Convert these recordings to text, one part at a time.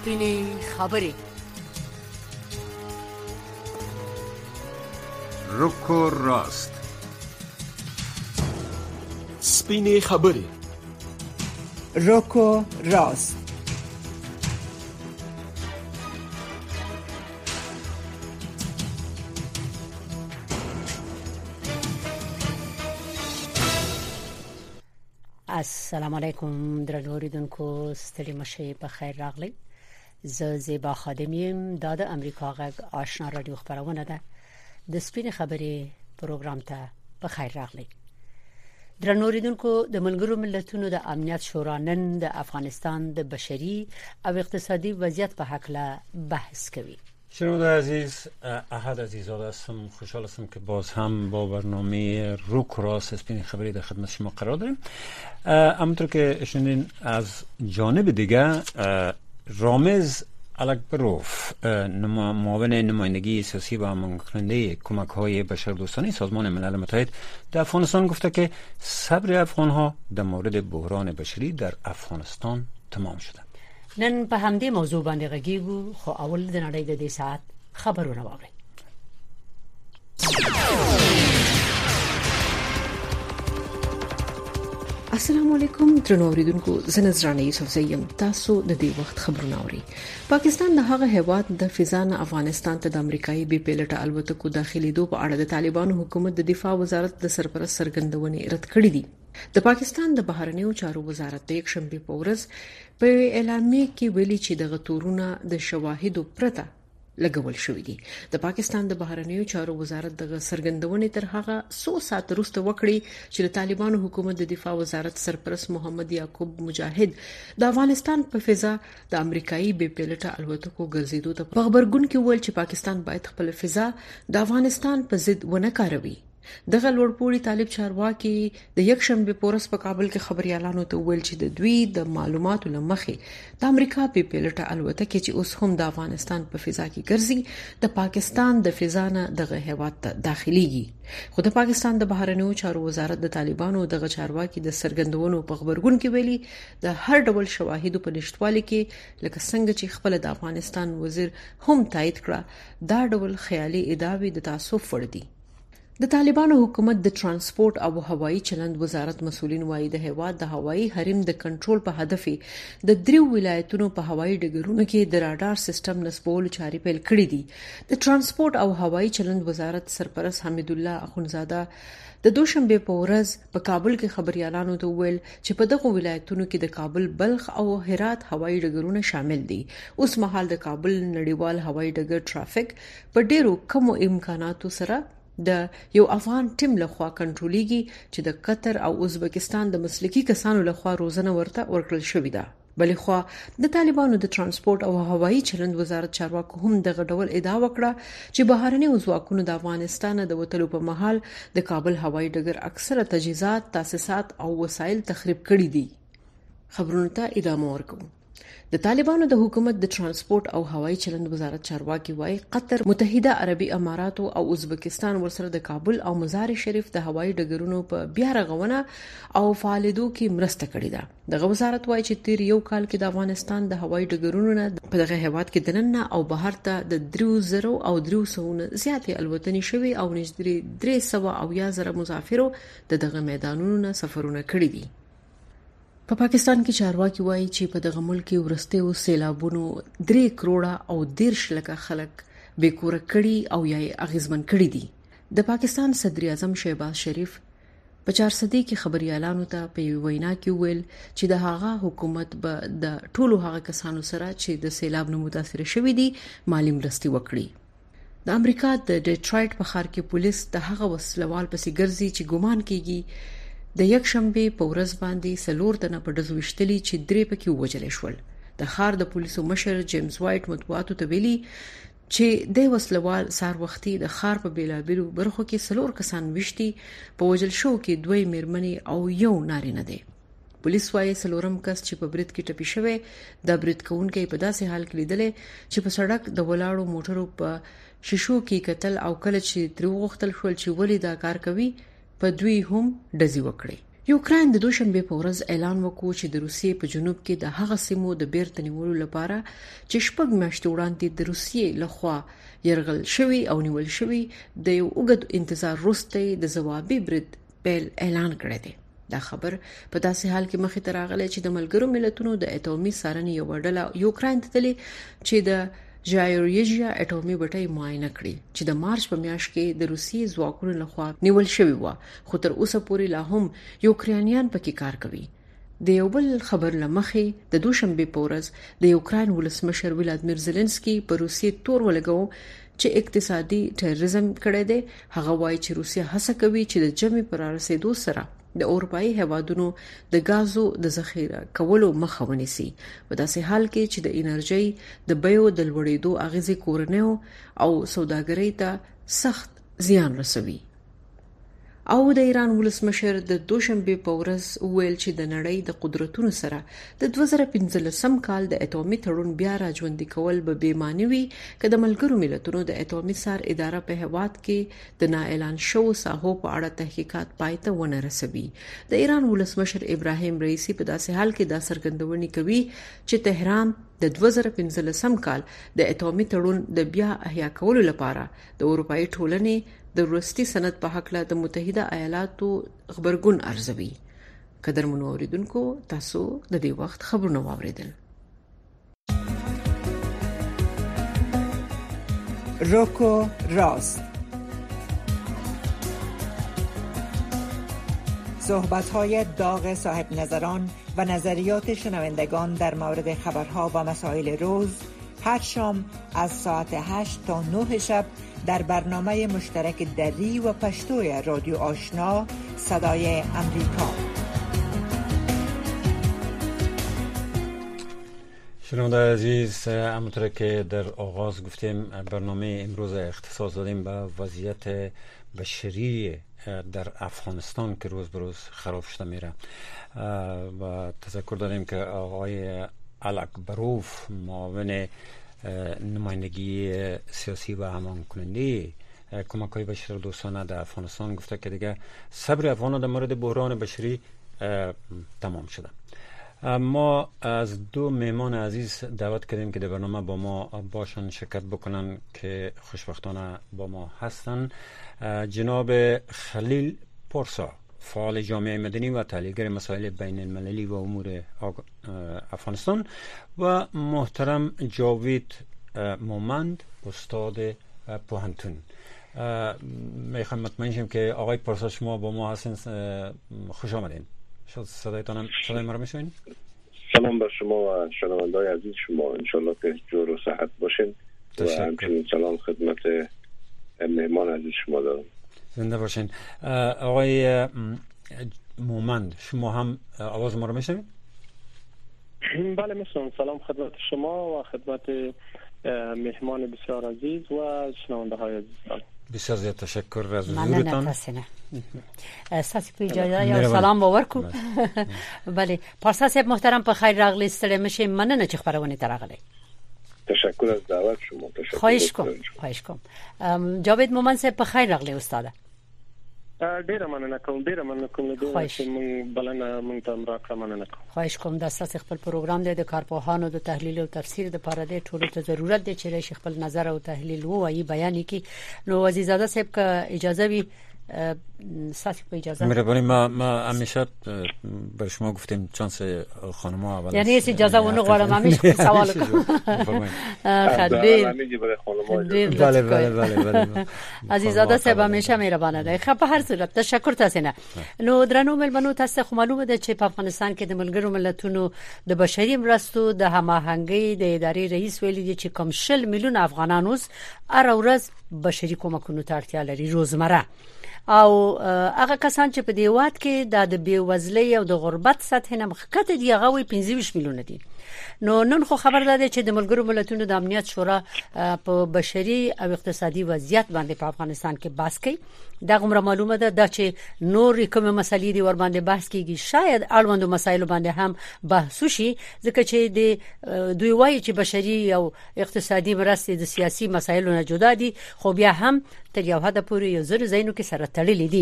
سپینې خبرې. روکو راست. سپینې خبرې. روکو راست. السلام علیکم درنو اوریدونکو، ستړي مشئ، په خیر راغلی. زه زیبا خادم یم. دا د امریکا غږ آشنا رادیو خبرونه ده. د سپینې خبرې پروګرام ته په خیر راغلی. درنو اوریدونکو، د ملګرو ملتونو د امنیت شورا نن د افغانستان د بشري او اقتصادي وضعیت په اړه بحث کوي. شنونده عزیز، احد عزیزاده هستم. خوشحال هستم که باز هم با برنامه روک راست سپین خبری در خدمت شما قرار داریم. همونطور که شنیدین از جانب دیگه رامز الکبروف، معاون نمایندگی سیاسی و هماهنگی کمک‌های بشردوستانه سازمان ملل متحد در افغانستان گفته که صبر افغان‌ها در مورد بحران بشری در افغانستان تمام شده. نن په همدې موضوع باندې غږیږو، خو اول د نړۍ د دې ساعت خبرونه واورئ. السلام علیکم درنو اوریدونکو، زه نذرانه یوسفزی یم. تاسو د دې وخت خبرونه اورئ. پاکستان د هغه هیواد د فضا نه افغانستان ته د امریکایي بي پيلټ الوتکو داخليدو په اړه د طالبانو حکومت د دفاع وزارت د سرپرست څرګندونې رد کړې دي. د پاکستان د بهرنیو چارو وزارت د یک شنبه په ورځ په اعلامیه کې ویلي چې د غتورونه د شواهدو پرته لګول شوې دي. د پاکستان د بهرنیو چارو وزارت د څرګندونې تر هغه 100 ساعت وروسته وکړي چې د طالبانو حکومت د دفاع وزارت سرپرست محمد یعقوب مجاهد د افغانستان په فضا د امریکایي بي پيلټ الوتکو ګرځېدو ته په خبرګون کې ویل چې پاکستان باید خپل فضا د افغانستان په ضد ونه کاروي. دغه لوړپوړي طالب چارواکي د یک شنبه پورس په کابل کې خبريالانو ته ویل چې د دوی د معلوماتو لمخې د امریکا په پیلټ الوتکه چې اوس هم د افغانستان په فضا کې ګرځي د پاکستان د فضا نه دغه هیواد ته داخليږي. خو د پاکستان د بهرنیو چارو وزارت د طالبانو دغه چارواکي د سرګندونو په خبرګون کې ویلي د هر ډول شواهدو په نشټوالي کې لکه څنګه چې خپل د افغانستان وزیر هم تایید کړه، دا ډول خیالي ادعاوې د تعصب وړ دي. د طالبانو حکومت د ترانسپورت او هوایي چلند وزارت مسؤلین وايي د هیواد د هوایي حریم د کنټرول په هدف د دریو ولایتونو په هوایي ډګرونو کې د راډار سیستم نصبولو چارې پیل کړې دي. د ترانسپورت او هوایي چلند وزارت سرپرست حمید الله اخونزاده د دوشنبه په ورځ په کابل کې خبريالانو ته ویل چې په دغه ولایتونو کې د کابل، بلخ او هرات هوایي ډګرونه شامل دي. اوس مهال د کابل نړیوال هوایي ډګر ټرافیک په ډیرو کم امکاناتو سره د یو افغان ټیم لخوا کنټرولېږي چې د قطر او ازبکستان د مسلکي کسانو لخوا روزنه ورته ورکړل شوې ده. بلې خوا د طالبانو د ترانسپورت او هوایي چلند وزارت چارواکو هم دغه ډول ادعا وکړه چې بهرني ځواکونو د افغانستان د وټلو په محل د کابل هوایي ډګر اکثره تجهیزات، تاسیسات او وسایل تخریب کړي دي. خبرونه ته ادامه ورکوم. د طالبانو د حکومت د ترانسپورت او هوایي چلند وزارت چارواکي وايي قطر، متحده عربي امارات او ازبکستان ورسره د کابل او مزار شریف د هوایي ډګرونو په بیا رغونه او فعالیدو کې مرسته کړې ده. دغه وزارت وايي چې تیر یو کال کې د افغانستان د هوایي ډګرونو نه په دغه هیواد کې دننه او بهر ته د 3000 او 300 زیاتې الوتنې شوي او نږدې 300 او 1000 مسافرو دغه میدانونو نه سفرونه کړي دي. په پاکستان کې چارواکي وایي چې په دغه ملک کې ورستیو سیلابونو 3 کروڑه او 13 لکه خلک بیکوره کړي او یا اغیزمن کړي دي. د پاکستان صدر اعظم شهباز شریف په 4 صدې کې خبريالانو ته په وینا کې ویل چې د هغه حکومت به د ټولو هغه کسانو سره چې د سیلاب نه متاثر شوي دي مالی مرستې وکړي. د امریکا د ډیټرایټ په ښار کې پولیس د هغه وسلوال پسې ګرځي چې ګومان کیږي د یک شنبه په ورځ باندې سلور تنه په ډزو وشتلي چې 3 پکې وژل شول. د ښار د پولیسو مشر جیمز وایټ مطبوعاتو ته ویلي چې د وسلوال سار وختي د ښار په بیلابیلو برخو کې سلور کسان وشتي، په وژل شو کې 2 میرمنې او یو نارینه دي. پولیس وايي سلورم کس چې په برید کې ټپي شوی د برید کوونکو په داسې حال کې لیدل چې په سړک د ولاړو موټرو په شیشو کې قتل او کله چې تر وختل شول چې ولې دا کار کوي په دوی هم ډزې وکړي. یوکرين د دوشنبه په ورځ اعلان وکړ چې د روسیې په جنوب کې د هغه سیمو د بیرته نیولو لپاره چې شپږ میاشتې وړاندې د روسیې لخوا يرغل شوی او نیول شوی د یو اوږد انتظار وروسته د ځوابي برید پیل اعلان کړی دی. دا خبر په داسې حال کې مخې ته راغلی چې د ملګرو ملتونو د اټومي څارنې یو ډله یوکرين ته تللی چې د ژایروژیا اټومي بټۍ معاینه کړي چې د مارچ په میاشت کې د روسیې ځواکونو لخوا نیول شوی و، خو تر اوسه پورې لا هم یوکرانیان پکې کار کوي. د یو بل خبر لمخې د دوشنبه په ورځ د یوکرين ولسمشر ولادیمیر زيلنسکي په روسیې تور ولګو چې اقتصادي ټیرریزم کړی دی. هغه وایي چې روسیه هڅه کوي چې د جمع پر رسیدو سره د اروپאי هوادونو د غازو د ذخیره کولو مخه ونیسي، په داسې حال کې چې د انرژي د بیو د لوړېدو اغیزې کورنیو او سوداګرۍ ته سخت زیان رسوي. او د ایران ولسمشر د دوشنبه په ورځ ویل چې د نړۍ د قدرتونو سره د 2015 کال د اټومي تړون بیا راژوندي کول به بېمعنی وي که د ملګرو ملتونو د اټومي څار اداره په هواد کې د نااعلان شو ساحو په اړه تحقیقات پای ته ونه رسوي. د ایران ولسمشر ابراهیم رئیسی په داسې حال کې دا څرګندونه کوي چې تهران د 2015 کال د اټومي تړون د بیا احیا کولو لپاره د اروپאי ټولنې د وروستي سند په حق له متحده ایالاتو خبرګون ارزوي. قدرمنو اوریدونکو، تاسو د دې وخت خبرونه واوریدل. روکو راست، صحبت‌های داغ صاحب نظران و نظریات شنوندگان در مورد خبرها و مسائل روز هر شام از ساعت 8 تا 9 شب در برنامه مشترک دری و پشتوی رادیو آشنا صدای امریکا. شنونده عزیز، همونطور که در آغاز گفتیم برنامه امروز اختصاص دادیم به وضعیت بشری در افغانستان که روز به روز خراب شده میره و تذکر داریم که آقای الاکبروف معاون نمایندگی سیاسی و همان کننده کمک‌های بشردوستانه در افغانستان گفته که دیگه صبر افغانان در مورد بحران بشری تمام شده. ما از دو مهمان عزیز دعوت کردیم که در برنامه با ما باشن، شرکت بکنن که خوشبختانه با ما هستن. جناب خلیل پورسا، فعال جامعه مدنی و تحلیلگر مسائل بین المللی و امور افغانستان، و محترم جاوید مومند، استاد پوهنتون. میخوام مطمئن شم که آقای پورسا شما با ما هستین. خوش آمدین. صدای ما رو میشنوین؟ سلام بر شما و شنونده‌های عزیز شما، انشالله که جور و صحت باشین و همچنین سلام خدمت مهمان عزیز شما دارم. زنده باشین. آقای مومند، شما هم آواز ما رو میشنوید؟ بله میشنوم. سلام خدمت شما و خدمت مهمان بسیار عزیز و شنونده‌های عزیز. بسیار زیاد تشکر از حضورتان. اساسی په اجازه یو سلام باور کو. بله پارسا صاحب محترم، په خیر راغلی، ستړي مشه، مننه چې خبرونه ترغلې. تشکر از دعوت شما. تشکر. خواهش کوم. جاوید مومند صاحب په خیر راغلی استاد. ډیره مننه کوم چې مونږ بلنه مونږ ته راکړه، مننه کوم. خواهش کوم. د اساس خپل پروګرام د کارپوهانو د تحلیل او تفسیر د لپاره د ټولو ته ضرورت دی چې خپل نظر او تحلیل وایي، بیان کړي. نو عزیزاده صاحب که اجازه وي ساسی په اجازه مهربانی، ما همیشه بر شما گفتیم چانس خانم‌ها اول، یعنی اجازه ونه غواړم همیشه سوال کوم. بله عزیزاده صاحب همیشه مهربانه ده. خب په هر صورت تشکر تاسو نه. نو درنو ملمنو، تاسو خو معلومه ده چې په افغانستان کې د ملګرو ملتونو د بشري مرستو د هماهنګۍ د ادارې رئیس ویلي دی چې کوم 60 میلیون افغانان اوس هر ورځ بشري کومکونو ته اړتیا لري روزمره، او هغه کسان چې په دیوات کې د بیوزلۍ او د غربت سطح نه مخکته دی هغه وي 25 میلیون دي. نو نن خو خبر ده چې د ملګرو ملتونو د امنیت شورا په بشري او اقتصادي وضعیت باندې په افغانستان کې بحث کوي. دا غوړه معلومه ده چې نور کومه مسلې دی ور باندې بحث کیږي، شاید اړوندو مسایلو باندې هم بحث وشي، ځکه چې د دوی وایي چې بشري او اقتصادي مرستې د سیاسي مسایلو نه جدا دي، خو بیا هم تر یو حد پورې یو ځل زینو کې سره تړلې دي.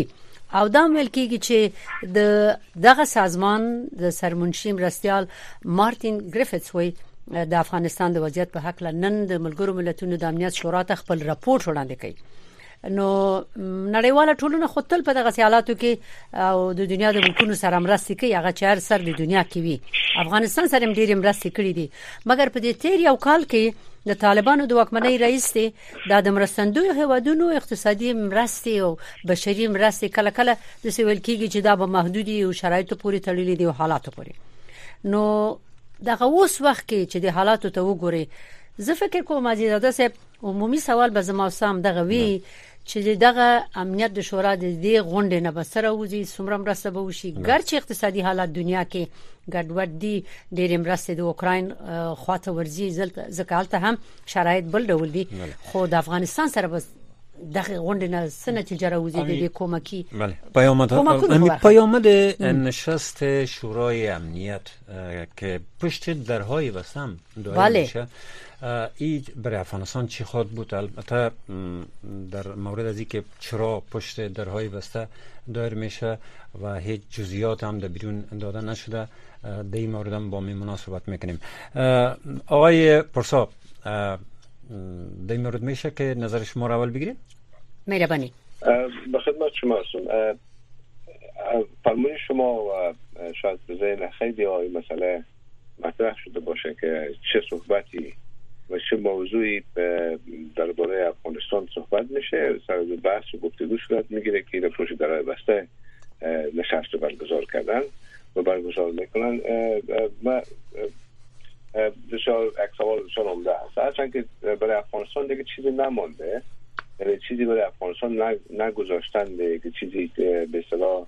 او دا ویل کېږي چې دغه سازمان د سرمنشي مرستیال مارټین ګریفټس وایي د افغانستان د وضعیت په حق نن د ملګرو ملتونو د امنیت شورا ته خپل راپور وړاندې کړي. نو نړیواله ټولنه خو تل په دغه حالاتو کې او د دنیا د ملکونو سره مرستې کوي، هغه چې هر سر د دنیا کې وي. افغانستان سره ډېر مرستې کړې دي، مګر په دې تیر یو کال کې د طالبانو د واکمنۍ رئیس دی د مرستندوی هیوادونو اقتصادي مرستې او بشري مرستې کله کله د سویل کېږي چې دا به محدودي او شرایطو پورې تړلې دي او حالاتو پورې. نو دغه اوس وخت کې چې د حالاتو ته وګوري، زه فکر کوم عزیزاده صاحب عمومي سوال به زما سم دغه وی چې دغه امنیت د شورا د دې غونډې نه بسره وځي څومره مرسته به وشي، ګرچې اقتصادي حالات دنیا کې ګډوډ دي، ډېر مرستې د اوکراین خواته ورځي ځکه هم شرایط بل ډول دي، خو د افغانستان سره بس دغه غونډې نه سنت جراوزی د کومکی بله پیامد نشست شورای امنیت که پشت درهای بستم دایر میشه این برای افغانستان چی خواهد بود؟ البته در مورد از اینکه چرا پشت درهای بسته دایر میشه و هیچ جزئیات هم در بیرون داده نشده، در این مورد هم با می مناسبت میکنیم. آقای پرسا در این مورد میشه که نظر شما را اول بگیریم؟ مهربانی. به خدمت شما هستم. فرمایش شما و شاید به ذهن خیلی های مسئله مطرح شده باشه که چه صحبتی و چه موضوعی درباره افغانستان صحبت میشه، سر بحث و گفتگو صورت میگیره که در پشت درهای بسته نشست برگزار کردن و برگزار میکنن. بسیار یک سوال بسیار عمده است، هرچند که برای افغانستان دیگه چیزی نمانده، چیزی برای افغانستان نگذاشتن که چیزی به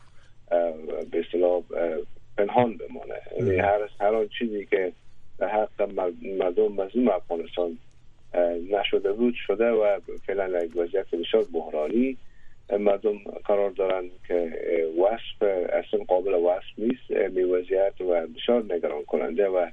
اصطلاح پنهان بمانه. یعنی هر آن چیزی که در حق مردم مظلوم افغانستان نشده بود شده و فعلا یک وضعیت بسیار بحرانی مردم قرار دارن که وصف اصلا قابل وصف نیست. این وضعیت و بسیار نگران کننده و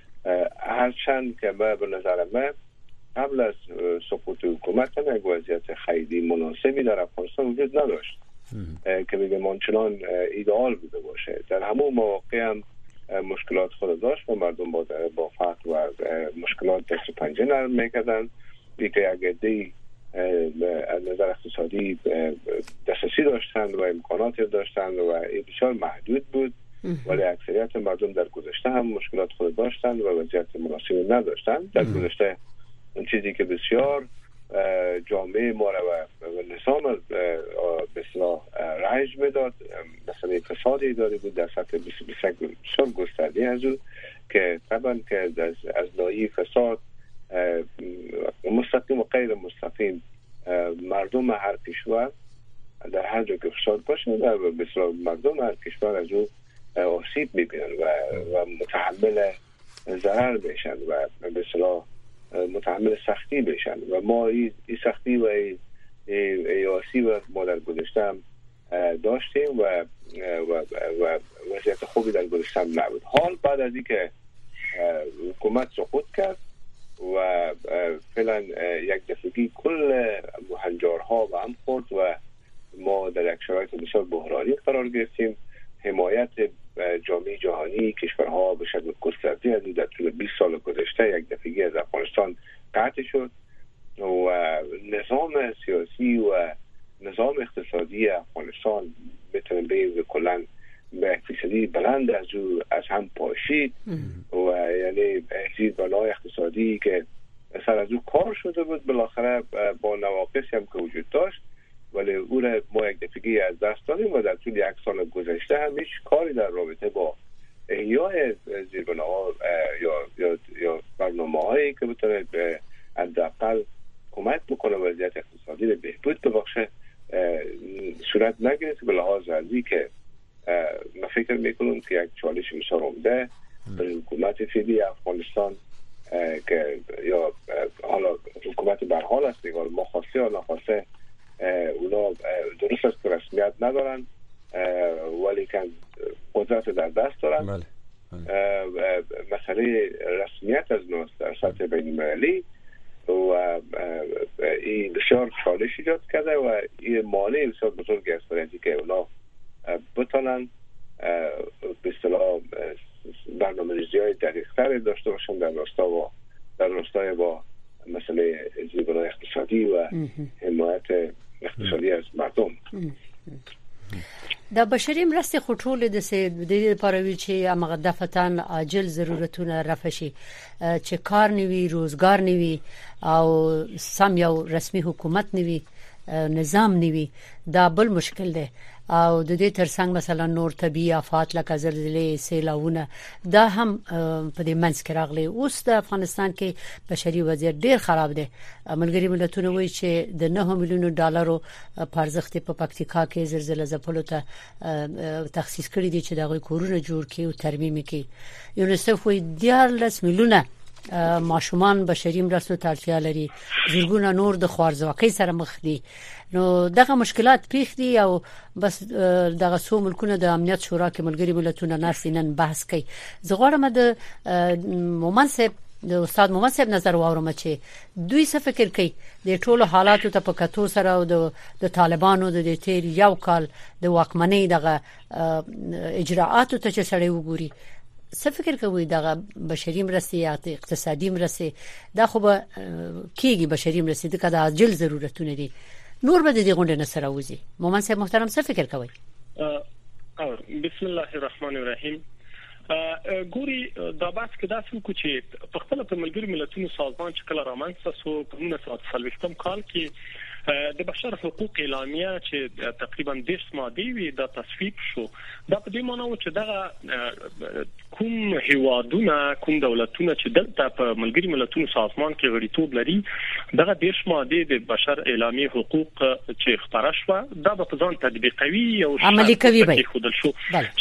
هرچند که به نظر من قبل از سقوط حکومت هم یک وضعیت خیلی مناسبی در افغانستان وجود نداشت که بگم آنچنان ایدئال بوده باشه. در همون مواقع هم مشکلات خود داشت و مردم با فقر و مشکلات دست و پنجه نرم میکردن، دیگه یک عده‌ای از نظر اقتصادی دسترسی داشتند و امکاناتی داشتند و بسیار محدود بود، ولی اکثریت مردم در گذشته هم مشکلات خود داشتند و وضعیت مناسبی نداشتند. در گذشته اون چیزی که بسیار جامعه ما را و نظام به اصطلاح رنج میداد، مثلا فساد اداری بود در سطح بسیار گسترده از اون که طبعا که از ناحیه فساد مستقیم و غیر مستقیم مردم هر کشور در هر جا که فساد باشه و به اصطلاح مردم هر کشور از اون آسیب میبینن و متحمل ضرر میشن و به اصطلاح متحمل سختی بشن و ما این سختی و این آسیب و ما در گذشته هم داشتیم و وضعیت خوبی در گذشته هم نبود. حال بعد از اینکه حکومت سقوط کرد و فعلا یک دفعگی کل هنجارها به هم خورد و ما در یک شرایط بسیار بحرانی قرار گرفتیم. حمایت جامعه جهانی کشورها به شکل گسترده از در طول 20 سال گذشته یک دفعگی از افغانستان قطع شد و نظام سیاسی و نظام اقتصادی افغانستان میتونه به کلا به فیصدی بلند از هم پاشید و یعنی زیر بنای اقتصادی که سر از او کار شده بود بالاخره با نواقصی هم که وجود داشت، ولی او را ما یک دفعگی از دست دادیم و در طول یک سال گذشته هم هیچ کاری در رابطه با احیای زیربناها یا برنامه‌هایی که بتونه به حداقل کمک بکنه وضعیت اقتصادی رو بهبود ببخشه صورت نگرفت. به لحاظ ازی که من فکر میکنم که یک چالش بسیار عمده برای حکومت فعلی افغانستان که یا حالا حکومت به هر حال است دیگه، ما خواسته یا نخواسته اونا درست است که رسمیت ندارن ولی که قدرت در دست دارن. بله. مسئله رسمیت از نوست در سطح بین المللی و این بسیار چالش ایجاد کرده و این مانع بسیار بزرگی است برای اینکه اونا بتونن به اصطلاح برنامه‌ریزی‌های دقیق‌تری داشته باشن در راستای با مسئله زیبایی اقتصادی و حمایت اقتصادی از مردم. د بشري مرستې خټول د دې لپاره چې امغه دفتن عاجل ضرورتونه رفع شي چې کار نوي روزګار نوي او سم یو رسمي حکومت نوي نظام نوي دا بل مشکل دی او د دې ترڅنګ مثلا نور طبيعي آفات لکه زلزلې سیلاونه دا هم په دې منځ کې راغلي. اوس د افغانستان کې بشري وضعیت ډیر خراب دی. ملګری ملتونه وایي چې د 9 میلیونو ډالرو پرځخت په پکتیکا کې زلزلې ځپلو ته تخصیص کړی دی چې دغه کورونه جوړ کړي او ترمیم کړي. یونیسف وایي 10 میلیونه ماشومان بشري مرستو ته اړتیا لري. زرګونه نور د خوارځواکۍ سره مخ دي. نو دغه مشکلات پیښ دي او بس دغه څو ملکونه د امنیت شورا کې ملګری ملتونه نن بحث کوي. زه غواړم د مومنصب د استاد مومنصب نظر واورم چې دوی څه فکر کوي د ټولو حالاتو ته په کتو سره او د طالبانو د تیر یو کال د واکمنۍ دغه اجراءاتو ته چې سړی وګوري. څه فکر کوي دغه بشري مرستې یا اقتصادي مرستې دا خو به کیږي بشري مرستې د کډه عاجل ضرورتونه دي نور به د دې غونډې نه سره وځي. مومن صاحب محترم څه فکر کوي؟ بسم الله الرحمن الرحیم. ګوري دا بحث کې دا څه کو چې په خپل په ملګری ملتونو سازمان چې کله رامنځته شو په 1940 کال کې د بشر حقوق اعلامیه چې تقریبا 10 ماده وي دا تصویب شو. دا په دې معنی و چې دا کوم هیوادونه کوم دولتونه چې دلته په ملګری ملتونو سازمان کې غړیتوب لري دغه 10 ماده د بشر اعلامیه حقوق چې خبره شو دا په ځان تطبیقوي او عملي کوي به خودل شو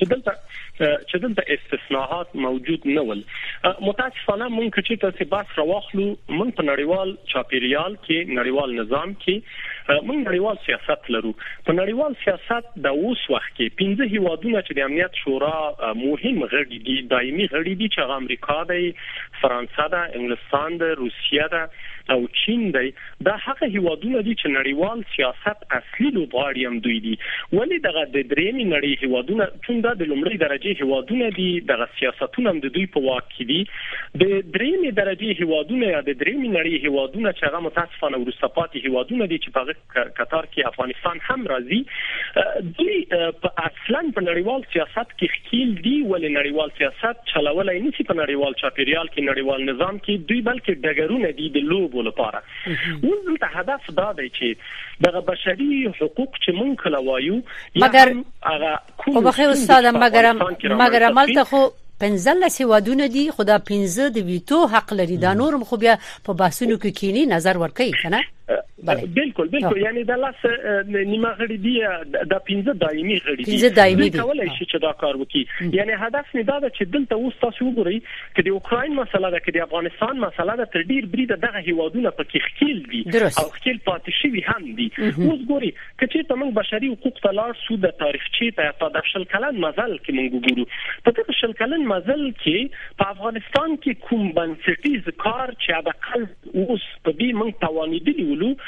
چې دلته استثناءات موجود نه ول. متاسفانه مونږ چې تاسو بحث راوخلو مونږ په نړیوال چاپیریال کې نړیوال نظام کې مونږ نړیوال سیاست لرو. په نړیوال سیاست د اوس وخت کې 15 هیوادونه چې د امنیت شورا مهم غړي دي دایمي غړي دي چې امریکا دی، فرانسه ده، انګلستان ده، روسیه ده او چین دی. دا هغه هیوادونه دي چې نړیوال سیاست اصلي لوبغاړي هم دوی دي. ولی دغه د درېمې نړۍ هیوادونه څنګه د لومړۍ درجه هیوادونه دي دغه سیاستونه هم د دوی په واک کې دي. د درېمې درجه هیوادونه یا د درېمې نړۍ هیوادونه چې هغه متاسفانه وروسته پاتې هیوادونه دي چې په قطر کې افغانستان هم راځي دوی په اصلا په نړیوال سیاست کې ښکیل دي. ولې نړیوال سیاست چلولای نشي په نړیوال چاپیریال کې نړیوال نظام کې دوی بلکې ډګرونه دي د لوبو لپاره. اوس دلته هدف دا دی چې دغه بشري حقوق چې مونږ کله وایو مګر هغه خو بخیر استاد مګر عملته خو 15 هیوادونه دي خدا 15 د ویټو حق لري. دا نورم خو بیا په بحثونو کې کینی نظر ورکوي کنه. بالکل یعنی د لاس نیمه غړي دي د 15 دایمي غړي دي کولای شي چې دا کار وکړي. یعنی هدف نه دا چې دلته اوس تاسو وګورئ چې د اوکراین مسله ده کې د افغانستان مسله ده تر ډیر بریده دغه هیوادونه پکې ښکیل دي او ښکیل پاتې شوي هم دي. اوس ګورئ چې تاسو بشري حقوق ته لاړ شو د تاریخچې ته د شل کلن مزل کې مونږ ګورو په دغه شل کلن مزل کې په افغانستان کې کوم بنسټیز کار چې د خلک اوس په دې مونږ توانیدلی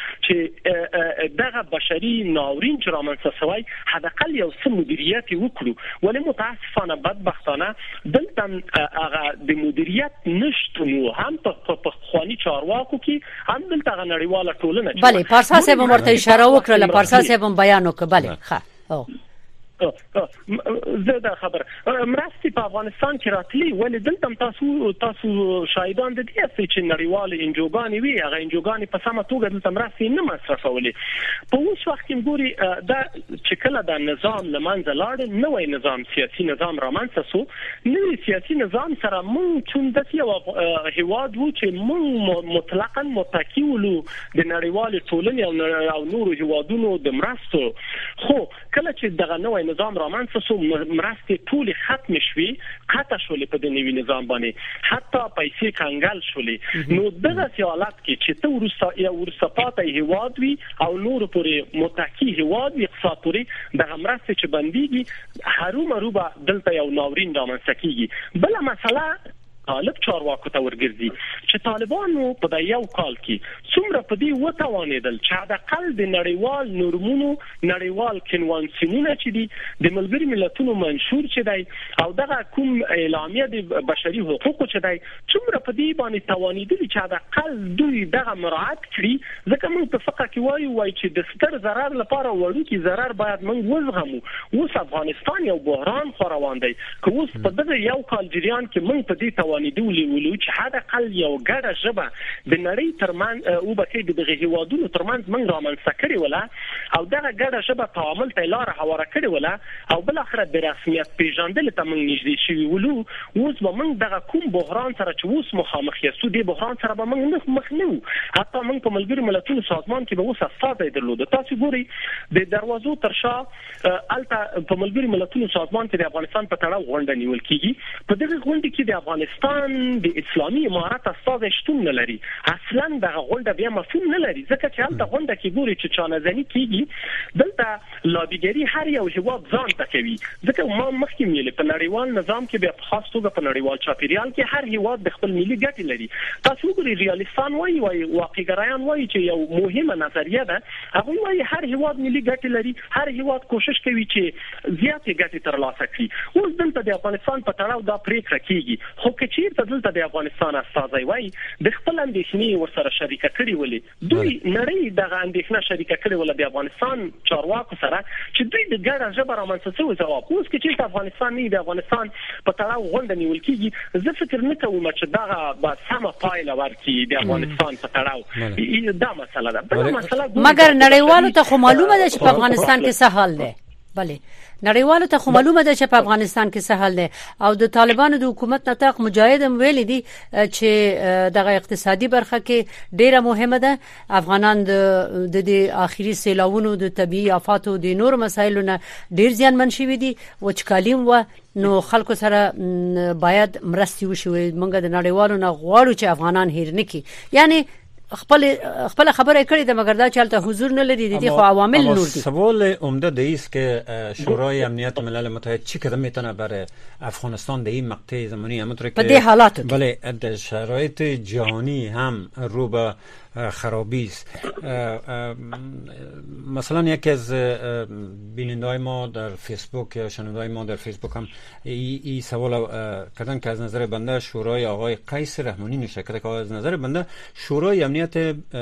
چې دغه بشري ناورین چې رامنځته شوی حداقل یو څه مدیریت وکړو. ولې متاسفانه بدبختانه دلته هغه د مدیریت نشته هم په خواني چارواکو کې هم دلته نړیواله ټولنه بله پارسا صاحب مرته اشاره وکړه پارسا صاحب بیان وکړ. بله ښه زه دا خبر مرستې په افغانستان کې راتلی ولې دلته تاسو شاهدان د دې چې نړیوال انجوګانې وي هغه انجوګانې په سمه توګه دلته مرستې نه مصرفولې. په اوس وخت کې ګوري دا چې کله دا نظام لمنځه لاړ نوې نظام سیاسي نظام رامنځته شو. نوې سیاسي نظام سره مونږ چې د یو هیواد وو چې مونږ مطلقاً متکی ولو د نړیوال ټولنې او نورو هیوادونو د مرستو. خو کله چې دغه نوې نظام رامنځته شو مرستې ټول ختم شوې قطع شولې په د نوي نظام باندې حتی پیسې کنګل شولې. نو دغه حالت کې چې ته ورسته پاتې هیواد وي او نور پورې متکی هیواد وي اقتصاد پورې دغه مرستې چې بنديږي هرومرو به دلته یو ناورین رامنځته کیږي. بل مسله طالب چارواکو ته ورګرځي چې طالبانو په یو کال کې څومره په دې وتوانېدل چې حداقل د نړیوال نورمونو نړیوال کنوانسیونونه چې دي د ملګري ملتونو منشور چې دی او دغه کوم اعلامیه د بشري حقوقو چې دی څومره په دې باندې توانېدل چې حداقل دوی دغه مراعات کړي ځکه موږ په فقه کې وایو چې د ستر ضرر لپاره وړوکی ضرر باید موږ وزغمو. اوس افغانستان یو بحران خو روان دی که اوس په دغه یو کال جریان کې موږ په دې توانېدو چې حداقل یو ګډه ژبه د نړۍ ترمنځ او بکې دغه هیوادونو ترمنځ موږ رامنځته کړې ولا او دغه ګډه ژبه تعامل ته لار هواره کړې ولا او بل اخر د رسمیت پیژندل ته موږ نږدې شوي ولو. اوس به موږ دغه کوم بحران سره چې اوس مخامخ یو د بحران سره به موږ مخ نه وو. حتی موږ په ملګري ملتونو سازمان کې به اوس استازی درلود. تاسو ګورئ د دروازو تر شا الته په ملګري ملتونو سازمان کې د افغانستان په تړاو غونډه نیول کیږي. په دغه غونډه کې د افغانستان د اسلامي امارات استازی شتون نه لري. اصلا دغه غونډه بیا مفهوم نه لري ځکه چې الته غونډه کې ګوري چې چانه‌زني کیږي دلته لابیګری هر یو هیواد ځان ته کوي ځکه ما مخکې ویل په نړیوال نظام کې بیا په خاص توګه په نړیوال چاپیریال کې هر هیواد د خپل ملي ګټې لري. تاسو ګورئ ریالیستان وایي واقعګرایان وایي چې یو مهمه نظریه ده هغه وایي هر هیواد ملي ګټې لري هر هیواد کوشش کوي چې زیاتې ګټې ترلاسه کړي. اوس دلته د افغانستان په تړاو دا پریکړه کیږي خو که چیرته دلته د افغانستان استازی وایي د خپل اندېښنې ورسره شریکه کړي ولې دوی نړۍ دغه اندېښنه شریکه کړي ولې د افغانستان چارواکو سره چې دوی د ګډه ژبه رامنځته شوی ځواب. اوس که چیرته افغانستان نه د افغانستان په تړاو غونډه نیول کیږي زه فکر نه کوم چې دغه به سمه پایله ورکړي د افغانستان په تړاو. دا مسله ده. بل مسله مګر نړیوالو ته خو معلومه ده چې په افغانستان کې څه حال دی. بله نړیوالو ته خو معلومه ده چې په افغانستان کې څه حال دی او د طالبانو د حکومت نطاق مجاهد هم ویل دي چې دغه اقتصادي برخه کې ډیره مهمه ده. افغانان د اخیری سیلاوونو د طبيعي آفاتو د نور مسایلو نه ډیر زیانمن شوي دي وچکالیم و نو خلکو سره باید مرستي وشي. موږ د نړیوالو نه غواړو چې افغانان هیر نکي یعنی خپل خبره کړې ده مګر دا چالت حضور نه لري دي خو عوامل نور دي. سوال عمده ده است که شورای امنیت ملل متحد چی کدام میتونه برای افغانستان در این مقطع زمانی همونطور که به حالات بله در شرایط جهانی هم رو به خرابی است. مثلا یکی از بیننده‌های ما در فیسبوک یا شنونده‌های ما در فیسبوک هم این سوال کردن که از نظر بنده شورای آقای قیس رحمانی نوشته کرده که از نظر بنده شورای امنیت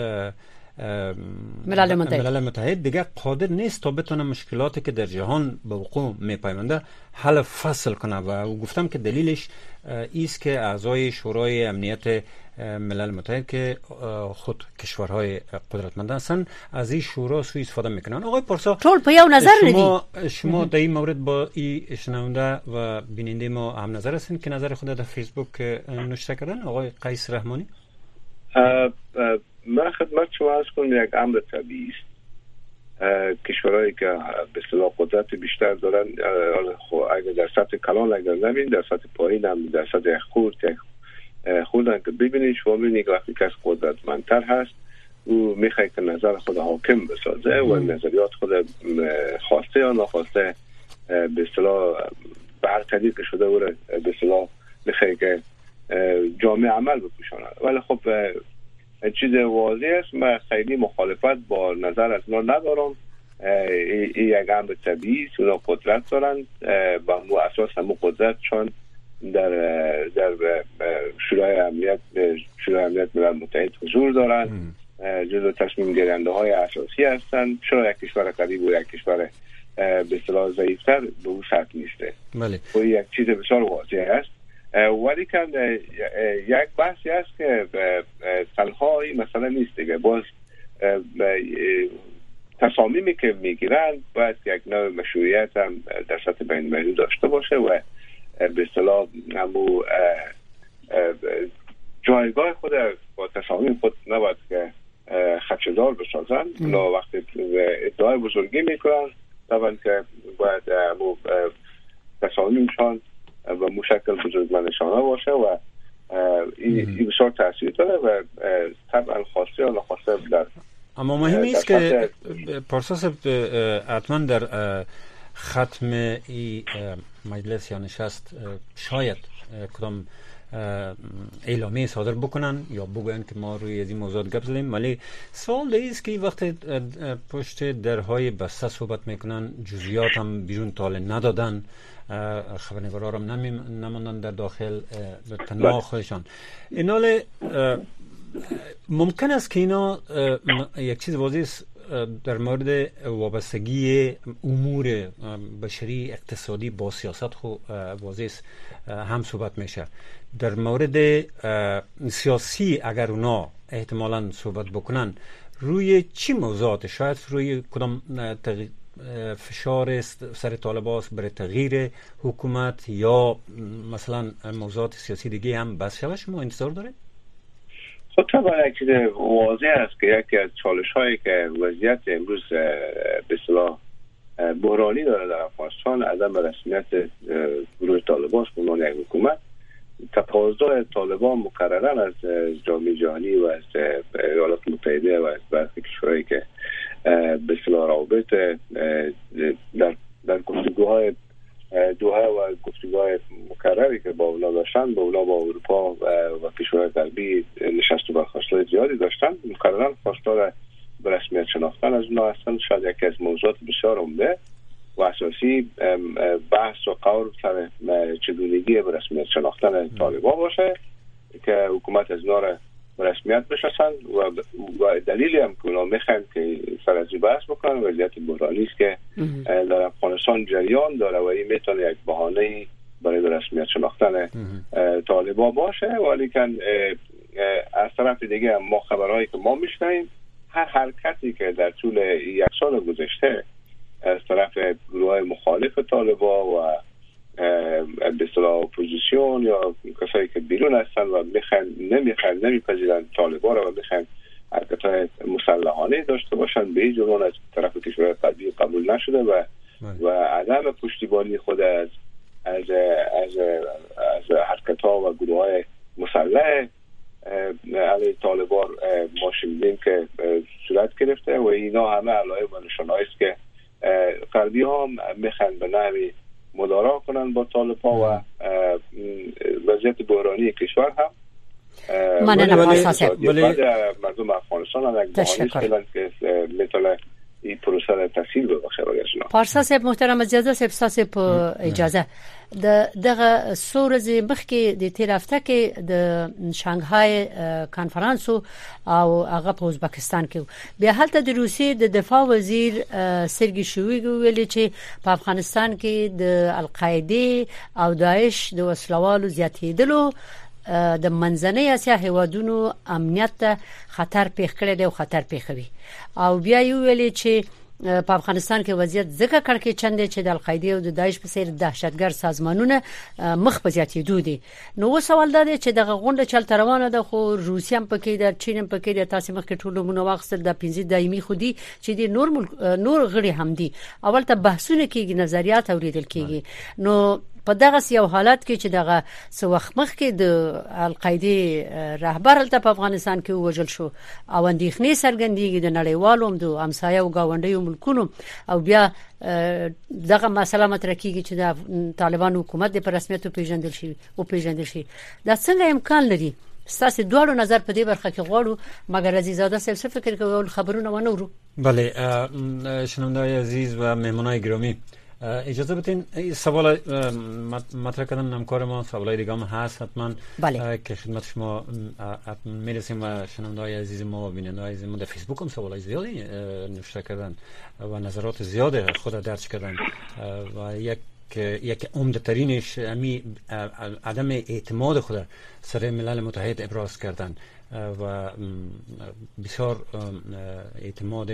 ملل متحد دیگه قادر نیست تا بتونه مشکلاتی که در جهان به وقوع میپیونده حل فصل کنه و گفتم که دلیلش ایست که اعضای شورای امنیت ملل متحد که خود کشورهای قدرتمند هستند از این شورا سوء استفاده میکنن. آقای پارسا ټول په یو نظر ندی شما در این مورد با این شنونده و بیننده ما هم نظر هستین که نظر خود در فیسبوک نوشته کردن آقای قیس رحمانی؟ من خدمت شما عرض کنم یک امر طبیعی است. کشورهایی که به اصطلاح قدرت بیشتر دارن اگر در سطح کلان اگر نبین در سطح پایین هم در سطح خودن که ببینید شما ببینید وقتی کس قدرتمندتر هست او میخواد که نظر خود حاکم بسازه و نظریات خود خواسته یا ناخواسته به اصطلاح برتری که شده و به اصطلاح میخواد که جامعه عمل بپوشانه. ولی خب چیز واضح است من خیلی مخالفت با نظر از اونا ندارم. این یک امر طبیعی است. اونا قدرت دارن با مو اساس همون قدرتشان در شورای امنیت ملل متحد حضور دارن. جزو تصمیم گیرنده های اساسی هستن. چرا یک کشور قریب و یک کشور به اصطلاح ضعیفتر به اون سطح نیسته. بله. و یک چیز بسیار واضح است. ولی که یک بحثی است که تنها این مسئله نیست دیگه. باز تصامیمی که میگیرن باید یک نوع مشروعیت هم در سطح بین المللی داشته باشه و به اصطلاح همو جایگاه خود با تصامیم خود نباید که خدشه‌دار بسازن. اونا وقتی ادعای بزرگی میکنن طبعا که باید همو تصامیمشان و مشکل بزرگمندشانه باشه و این بسیار تاثیر داره و طبعا خواسته یا نخواسته در اما مهم است که پرساس حتما در ختم این مجلس یا نشست شاید کدام اعلامیه صادر بکنن یا بگوین که ما روی از این موضوعات گپ زدیم. ولی سوال است که وقتی پشت درهای بسته صحبت میکنن، جزئیات هم بیرون تال ندادن، خبرنگارا هم نماندن در داخل به تنها خودشان. اینال ممکن است که اینا یک چیز واضح است در مورد وابستگی امور بشری اقتصادی با سیاست خو واضح است هم صحبت میشه. در مورد سیاسی اگر اونا احتمالاً صحبت بکنن، روی چی موضوعات؟ شاید روی کدام فشار سر طالبان برای تغییر حکومت یا مثلا موضوعات سیاسی دیگه هم بس شود شما انتظار داره؟ خب طبعا یک چیز واضح است که یکی از چالش هایی که وضعیت امروز به اصطلاح بحرانی داره در افغانستان عدم رسمیت گروه طالبان به عنوان یک حکومت. تقاضای طالبان مکرراً از جامعه جهانی و از ایالات متحده و از برخی کشورهایی که به اصطلاح روابط در گفتگوهای دوحه و گفتگوهای مکرری که با اونا داشتن، با اروپا و کشورهای غربی نشست و برخاست‌های زیادی داشتن، مکرراً خواستار به رسمیت شناختن از اونا هستند. شاید یکی از موضوعات بسیار عمده و اساسی بحث و قول سر چگونگی به رسمیت شناختن طالبان باشه که حکومت از اونا را به رسمیت بشناسند و دلیلی هم که اونا میخواین که سر از بحث بکنن وضعیت بحرانی است که در افغانستان جریان داره و این میتونه یک بهانه برای به رسمیت شناختن طالبان باشه. ولی که از طرف دیگه ما خبرهایی که ما میشنویم، هر حرکتی که در طول یک سال گذشته از طرف گروه‌های مخالف طالبان و به اصطلاح اپوزیسیون یا کسایی که بیرون هستن و نمیپذیرن طالبان را و میخوان حرکت‌های مسلحانه داشته باشن، به هیچ عنوان از طرف کشورهای غربی قبول نشده و عدم پشتیبانی خود از حرکت‌ها و گروه‌های مسلح علیه طالبان ما شنیدیم که صورت گرفته و اینا همه علائم و نشانه‌ای است که غربی ها میخوان به نحوی مدارا کنن با طالبان و وضعیت بحرانی کشور هم مردم افغانستان هم یک بحرانی است که میتونه این پروسه را تسهیل ببخشه برای شما. پارسا صاحب محترم اجازه صاحب په اجازه دغه سورز مخکې د تیر هفته کې د شانګهای کانفرنس او هغه په ازبکستان کې بیا هلته د روسیې د دفاع وزیر سرګی شویګو ویل چې په افغانستان کې د القاعده او داعش د وسلوالو زیاتېدلو د منځنۍ اسیا هیوادونو امنیت ته خطر پیښ کړی دی او خطر پیښوي او بیا یو ویل چې په افغانستان کې وضعیت ځکه کړکېچن دی چې د القاعده او د داعش په څیر دهشتګرد سازمانونه مخ په زیاتېدو دي. نو سوال دا دی چې دغه غونډه چلته روانه ده خو روسیا هم پکې ده، چین هم پکې ده، تاسو مخکې ټول مونږ واخصل د 15 دایمي خودي چې د نور غړي هم دي. اول ته بحثونه کېږي، نظریات اوریدل کېږي. نو په دغه یو حالت کې چې دغه سوخ مخ کې د القاعده رهبر په افغانستان کې وژل شو او اندېښنې څرګندېږي د نړیوالو هم د همسایه او گاونډیو ملکونو او بیا دغه مسله مطرح کیږي چې د طالبان حکومت د رسمیت پیژندل شي. دا څنګه امکان لري؟ ستاسو دوړو نظر په دې برخه کې غواړو، مګر عزیزاده صاحب څه فکر کوي خبرونه ونورو؟ بله شنونده‌های عزیز و مهمانای گرامی، اجازه بدین سوال مطرح کردن همکار ما، سوالای دیگه هم هست حتما که خدمت شما میرسیم و شنونده‌های عزیز ما و بیننده‌های عزیز ما در فیسبوک هم سوالای زیادی نوشته کردن و نظرات زیاد خود درج کردن و یک عمده ترینش عدم اعتماد خود سر ملل متحد ابراز کردن و بسیار اعتماد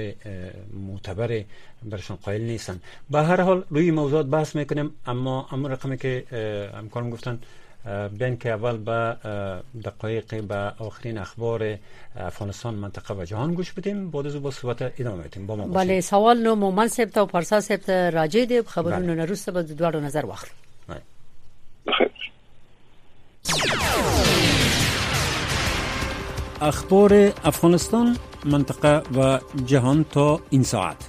معتبر برشان قائل نیستن. به هر حال روی موضوعات بحث میکنیم، اما رقمی که همکارم گفتن بیان که اول به دقایق به آخرین اخبار افغانستان، منطقه و جهان گوش بدیم، بعد از با صحبت ادامه بدیم. با ما باشید. بله، سوال نو مومن صاحب ته او پرسا صاحب ته راجع دی، خبرونه نرسته به دوړو نظر واخلو. اخبار افغانستان، منطقه و جهان تا این ساعت.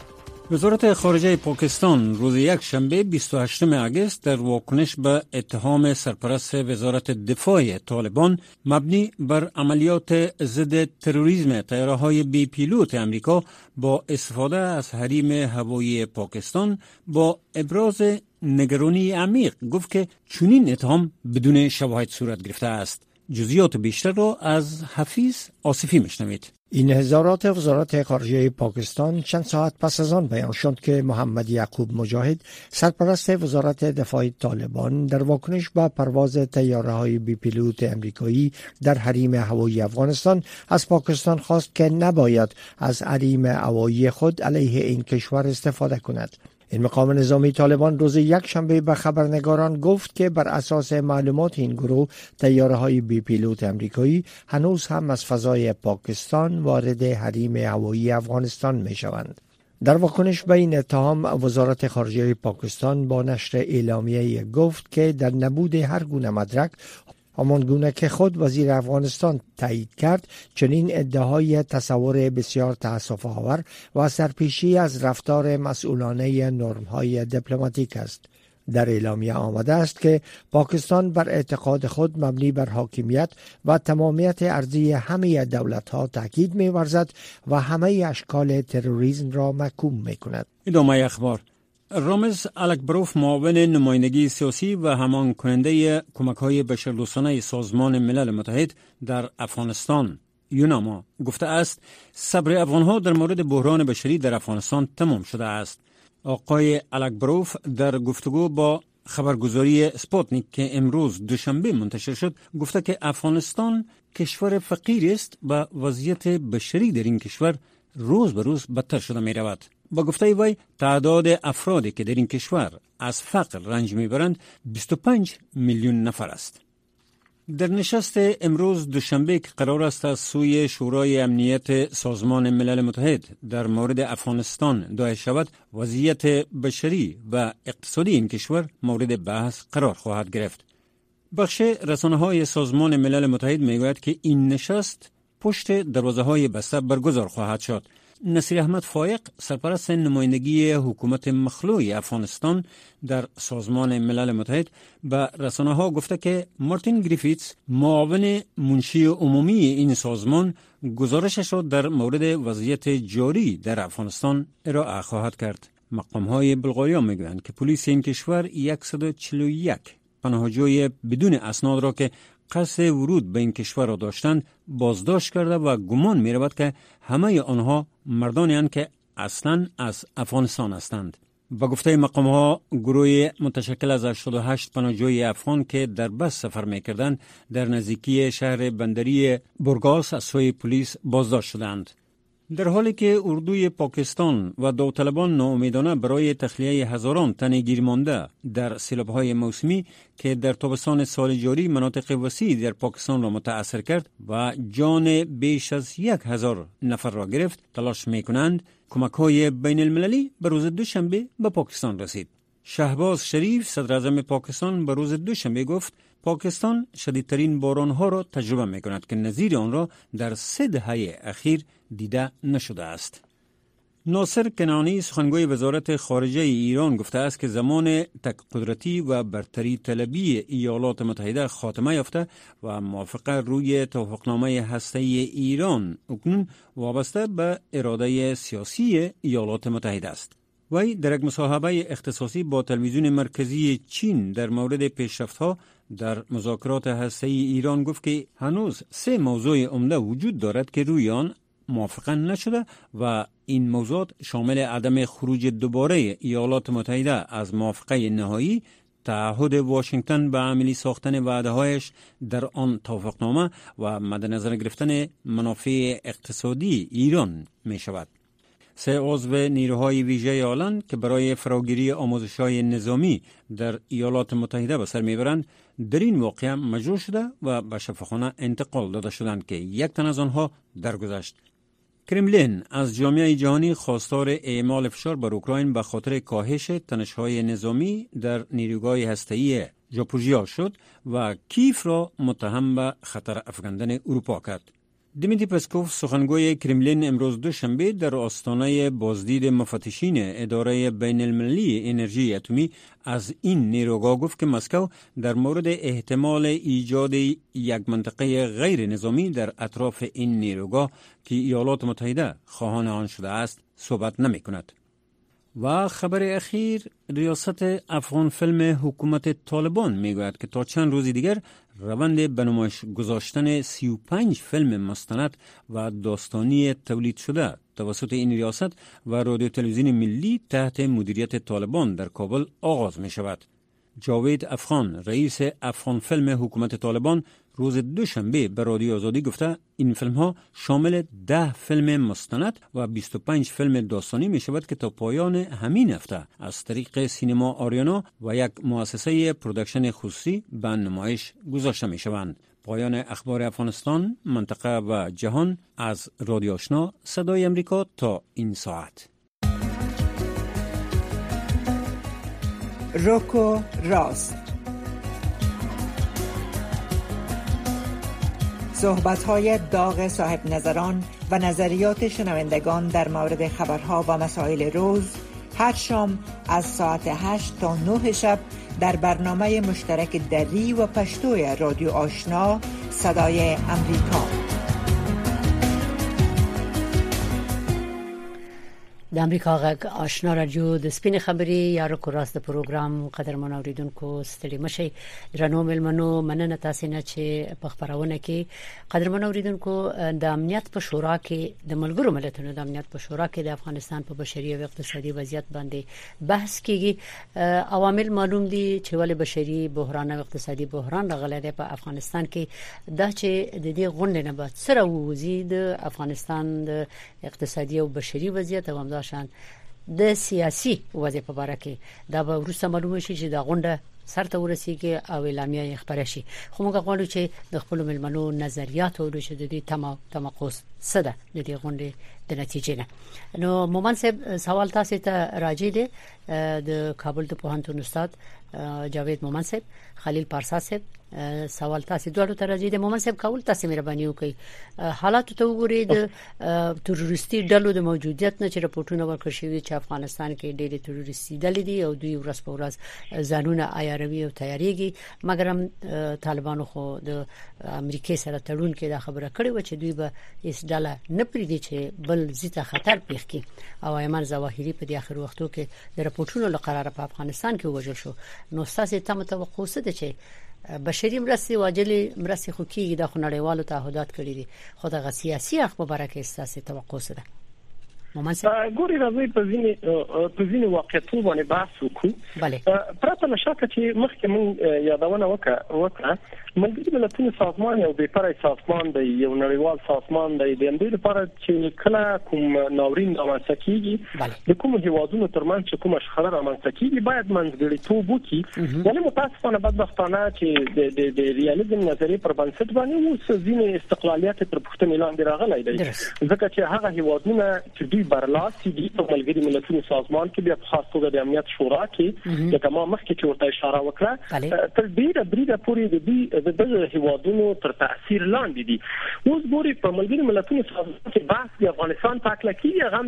وزارت خارجه پاکستان روز یک شنبه 28 آگوست در واکنش به اتهام سرپرست وزارت دفاع طالبان مبنی بر عملیات ضد تروریسم طیاره‌های بی پیلوت امریکا با استفاده از حریم هوایی پاکستان با ابراز نگرانی عمیق گفت که چنین اتهام بدون شواهد صورت گرفته است. جزئیات بیشتر را از حفیظ آصفی میشنوید. این اظهارات وزارت خارجه پاکستان چند ساعت پس از آن بیان شد که محمد یعقوب مجاهد سرپرست وزارت دفاع طالبان در واکنش به پرواز طیاره‌های بی پیلوت امریکایی در حریم هوایی افغانستان از پاکستان خواست که نباید از حریم هوایی خود علیه این کشور استفاده کند. این مقام نظامی طالبان روز یک شنبه به خبرنگاران گفت که بر اساس معلومات این گروه طیاره‌های بی پیلوت امریکایی هنوز هم از فضای پاکستان وارد حریم هوایی افغانستان می شوند. در واکنش به این اتهام وزارت خارجه پاکستان با نشر اعلامیه گفت که در نبود هر گونه مدرک همان گونه که خود وزیر افغانستان تایید کرد چنین ادعای تصور بسیار تأسف‌آور و سرپیچی از رفتار مسئولانه نرم‌های دیپلماتیک است. در اعلامیه آمده است که پاکستان بر اعتقاد خود مبنی بر حاکمیت و تمامیت ارضی همه دولت‌ها تاکید می‌ورزد و همه اشکال تروریسم را محکوم می‌کند. ادامه اخبار. رامز الکبروف معاون نمایندگی سیاسی و همان کننده کمک‌های بشردوستانه سازمان ملل متحد در افغانستان یوناما گفته است صبر افغان‌ها در مورد بحران بشری در افغانستان تمام شده است. آقای الکبروف در گفتگو با خبرگزاری سپوتنیک که امروز دوشنبه منتشر شد گفته که افغانستان کشور فقیر است و وضعیت بشری در این کشور روز به روز بدتر شده می رود. با گفته وی تعداد افرادی که در این کشور از فقر رنج میبرند 25 میلیون نفر است. در نشست امروز دوشنبه که قرار است از سوی شورای امنیت سازمان ملل متحد در مورد افغانستان دایر شود، وضعیت بشری و اقتصادی این کشور مورد بحث قرار خواهد گرفت. بخش رسانه‌های سازمان ملل متحد میگوید که این نشست پشت دروازه‌های بسته برگزار خواهد شد. نصیر احمد فایق سرپرست نمایندگی حکومت مخلوع افغانستان در سازمان ملل متحد به رسانه‌ها گفته که مارتین گریفیتس معاون منشی عمومی این سازمان گزارشش را در مورد وضعیت جاری در افغانستان ارائه خواهد کرد. مقام‌های بلغاریا میگویند که پلیس این کشور 141 پناهجوی بدون اسناد را که قصد ورود به این کشور را داشتند بازداشت کرده و گمان می رود که همه آنها مردانی هستند که اصلاً از افغانستان هستند. با گفته مقام‌ها گروه متشکل از 88 پناهجوی افغان که در بس سفر می کردند در نزدیکی شهر بندری برگاس از سوی پلیس بازداشت شدند. در حالی که اردوی پاکستان و داوطلبان ناامیدانه برای تخلیه هزاران تن گیرمانده در سیلاب‌های موسمی که در تابستان سال جاری مناطق وسیع در پاکستان را متاثر کرد و جان بیش از 1000 نفر را گرفت تلاش می‌کنند، کمک‌های بین المللی به روز دوشنبه به پاکستان رسید. شهباز شریف صدر اعظم پاکستان به روز دوشنبه گفت پاکستان شدیدترین باران‌ها را تجربه می‌کند که نظیر آن را در 3 دهه اخیر دیده نشده است. ناصر کنعانی سخنگوی وزارت خارجه ایران گفته است که زمان تک قدرتی و برتری طلبی ایالات متحده خاتمه یافته و موافقه روی توافقنامه هسته‌ای ایران اکنون وابسته به اراده سیاسی ایالات متحده است. وی در یک مصاحبه اختصاصی با تلویزیون مرکزی چین در مورد پیشرفت‌ها در مذاکرات هسته‌ای ایران گفت که هنوز 3 موضوع عمده وجود دارد که روی آن موافقه نشده و این موضوعات شامل عدم خروج دوباره ایالات متحده از موافقه نهایی، تعهد واشنگتن به عملی ساختن وعده‌هایش در آن توافقنامه و مدنظر گرفتن منافع اقتصادی ایران می شود. 3 عضو نیروهای ویژه آلند که برای فراگیری آموزش‌های نظامی در ایالات متحده به سر میبرند در این واقعه مجروح شده و به شفاخانه انتقال داده شدند که 1 تن از آنها درگذشت. کرملین از جامعه جهانی خواستار اعمال فشار بر اوکراین به خاطر کاهش تنش‌های نظامی در نیروگاه هسته‌ای ژاپوروژیا شد و کیف را متهم به خطر افکندن اروپا کرد. دیمیتری پسکوف سخنگوی کرملین امروز دوشنبه در آستانه بازدید مفتشین اداره بین المللی انرژی اتمی از این نیروگاه گفت که مسکو در مورد احتمال ایجاد یک منطقه غیر نظامی در اطراف این نیروگاه که ایالات متحده خواهان آن شده است صحبت نمی کند. و خبر اخیر، ریاست افغان فیلم حکومت طالبان میگوید که تا چند روز دیگر روند به نمایش گذاشتن 35 فیلم مستند و داستانی تولید شده توسط این ریاست و رادیو تلویزیون ملی تحت مدیریت طالبان در کابل آغاز می شود. جاوید افغان، رئیس افغان فیلم حکومت طالبان، روز دوشنبه به رادیو آزادی گفته این فیلم ها شامل 10 فیلم مستند و 25 فیلم داستانی می شود که تا پایان همین هفته از طریق سینما آریانا و یک مؤسسه پروداکشن خصوصی به نمایش گذاشته می شوند. پایان اخبار افغانستان، منطقه و جهان از رادیو آشنا صدای امریکا تا این ساعت. روکو راست، صحبت‌های داغ صاحب نظران و نظریات شنوندگان در مورد خبرها و مسائل روز، هر شام از ساعت 8 تا 9 شب در برنامه مشترک دری و پشتوی رادیو آشنا صدای امریکا. د امریکا غږ آشنا رادیو د سپین خبري یارو کو راست پروګرام قدرمن اوریدونکو ستړي مشي درنو ملمنو مننه تاسو نه چې په خبرونه کې قدرمن اوریدونکو د امنیت په شورا کې د ملګرو ملتونو د امنیت په شورا کې د افغانستان په بشري او اقتصادي وضعیت باندې بحث کیږي. عوامل معلوم دي چې ولې بشري بحران او اقتصادي بحران راغلی دی په افغانستان کې، دا چې د دې غونډې نه بعد سره وزید افغانستان د اقتصادي او بشري وضعیت او د سیاسي وضع په اړه کې دا به وروسته معلومه شي چې دا غونډه سرته ورسیږي او اعلامیه خبره شي. خو موږ غواړو چې د خپل ملمنو نظریات او د دې تمقوس سده د دې غونډې د نتیجې نه. نو مومن صاحب سوال تاسو ته راځي دی د کابل د پوهنتون استاد جاوید مومن صاحب، خلیل پارسا صاحب سوال تاسو دوړو ته راځي دی. مومن صاحب کول تاسو مهرباني وکړئ حالات ته وګورئ د تروریستي ډلو د موجودیت نه چې راپورټونه ورکړ شوی چې افغانستان کې ډېری تروریستي ډلې دي او دوی ورځ په ورځ ځانونه عیاروي او تیاریږي، مګر هم طالبانو خو د امریکای سره تړون کې دا خبره کړې و چې دوی به هیڅ ډله نه پریږدي چې بل زیاته خطر پیښ کړي. او ایمن ظواهری په دې اخر وختو کې د راپورټونو لپاره په افغانستان کې وژل شو. نو تاسو ته متوقع څه ده چې بشري مرستې واجلې مرستې خو کېږي د نړیوالو تعهدات کړی دي، خو د سیاسي اخبار کې تاسو توقع څه ده؟ ګوري راځي په ځینې واقعیتونو باندې بحث وکړو. پرته له شکه چې مخکې مونږ یادونه وکړه ملګري ملتونو سازمان یو بېپرې سازمان دی، یو نړیوال سازمان دی. د دې لپاره چې کله کوم ناورین رامنځته کېږي د کوم هیوادونو ترمنځ چې کوم شخړه رامنځته کېږي باید منځګړیتوب وکړي. ولې متاسفانه بدبختانه چې د ریالیزم نظریې پر بنسټ باندې اوس ځینې استقلالیت تر پوښتنې لاندې راغلی دی، ځکه چې هغه هیوادونه چې دوی برلاسي دي په ملګري ملتونو سازمان کې بیا په خاص توګه د امنیت شورا کې لکه ما مخکې چې ورته اشاره وکړه تر ډیره بریده پورې د دغه هیوادونو تر تاثیر لاندې دي. اوس ګوري په ملګري ملتونو سازمان کې بحث د افغانستان تاکله کې هم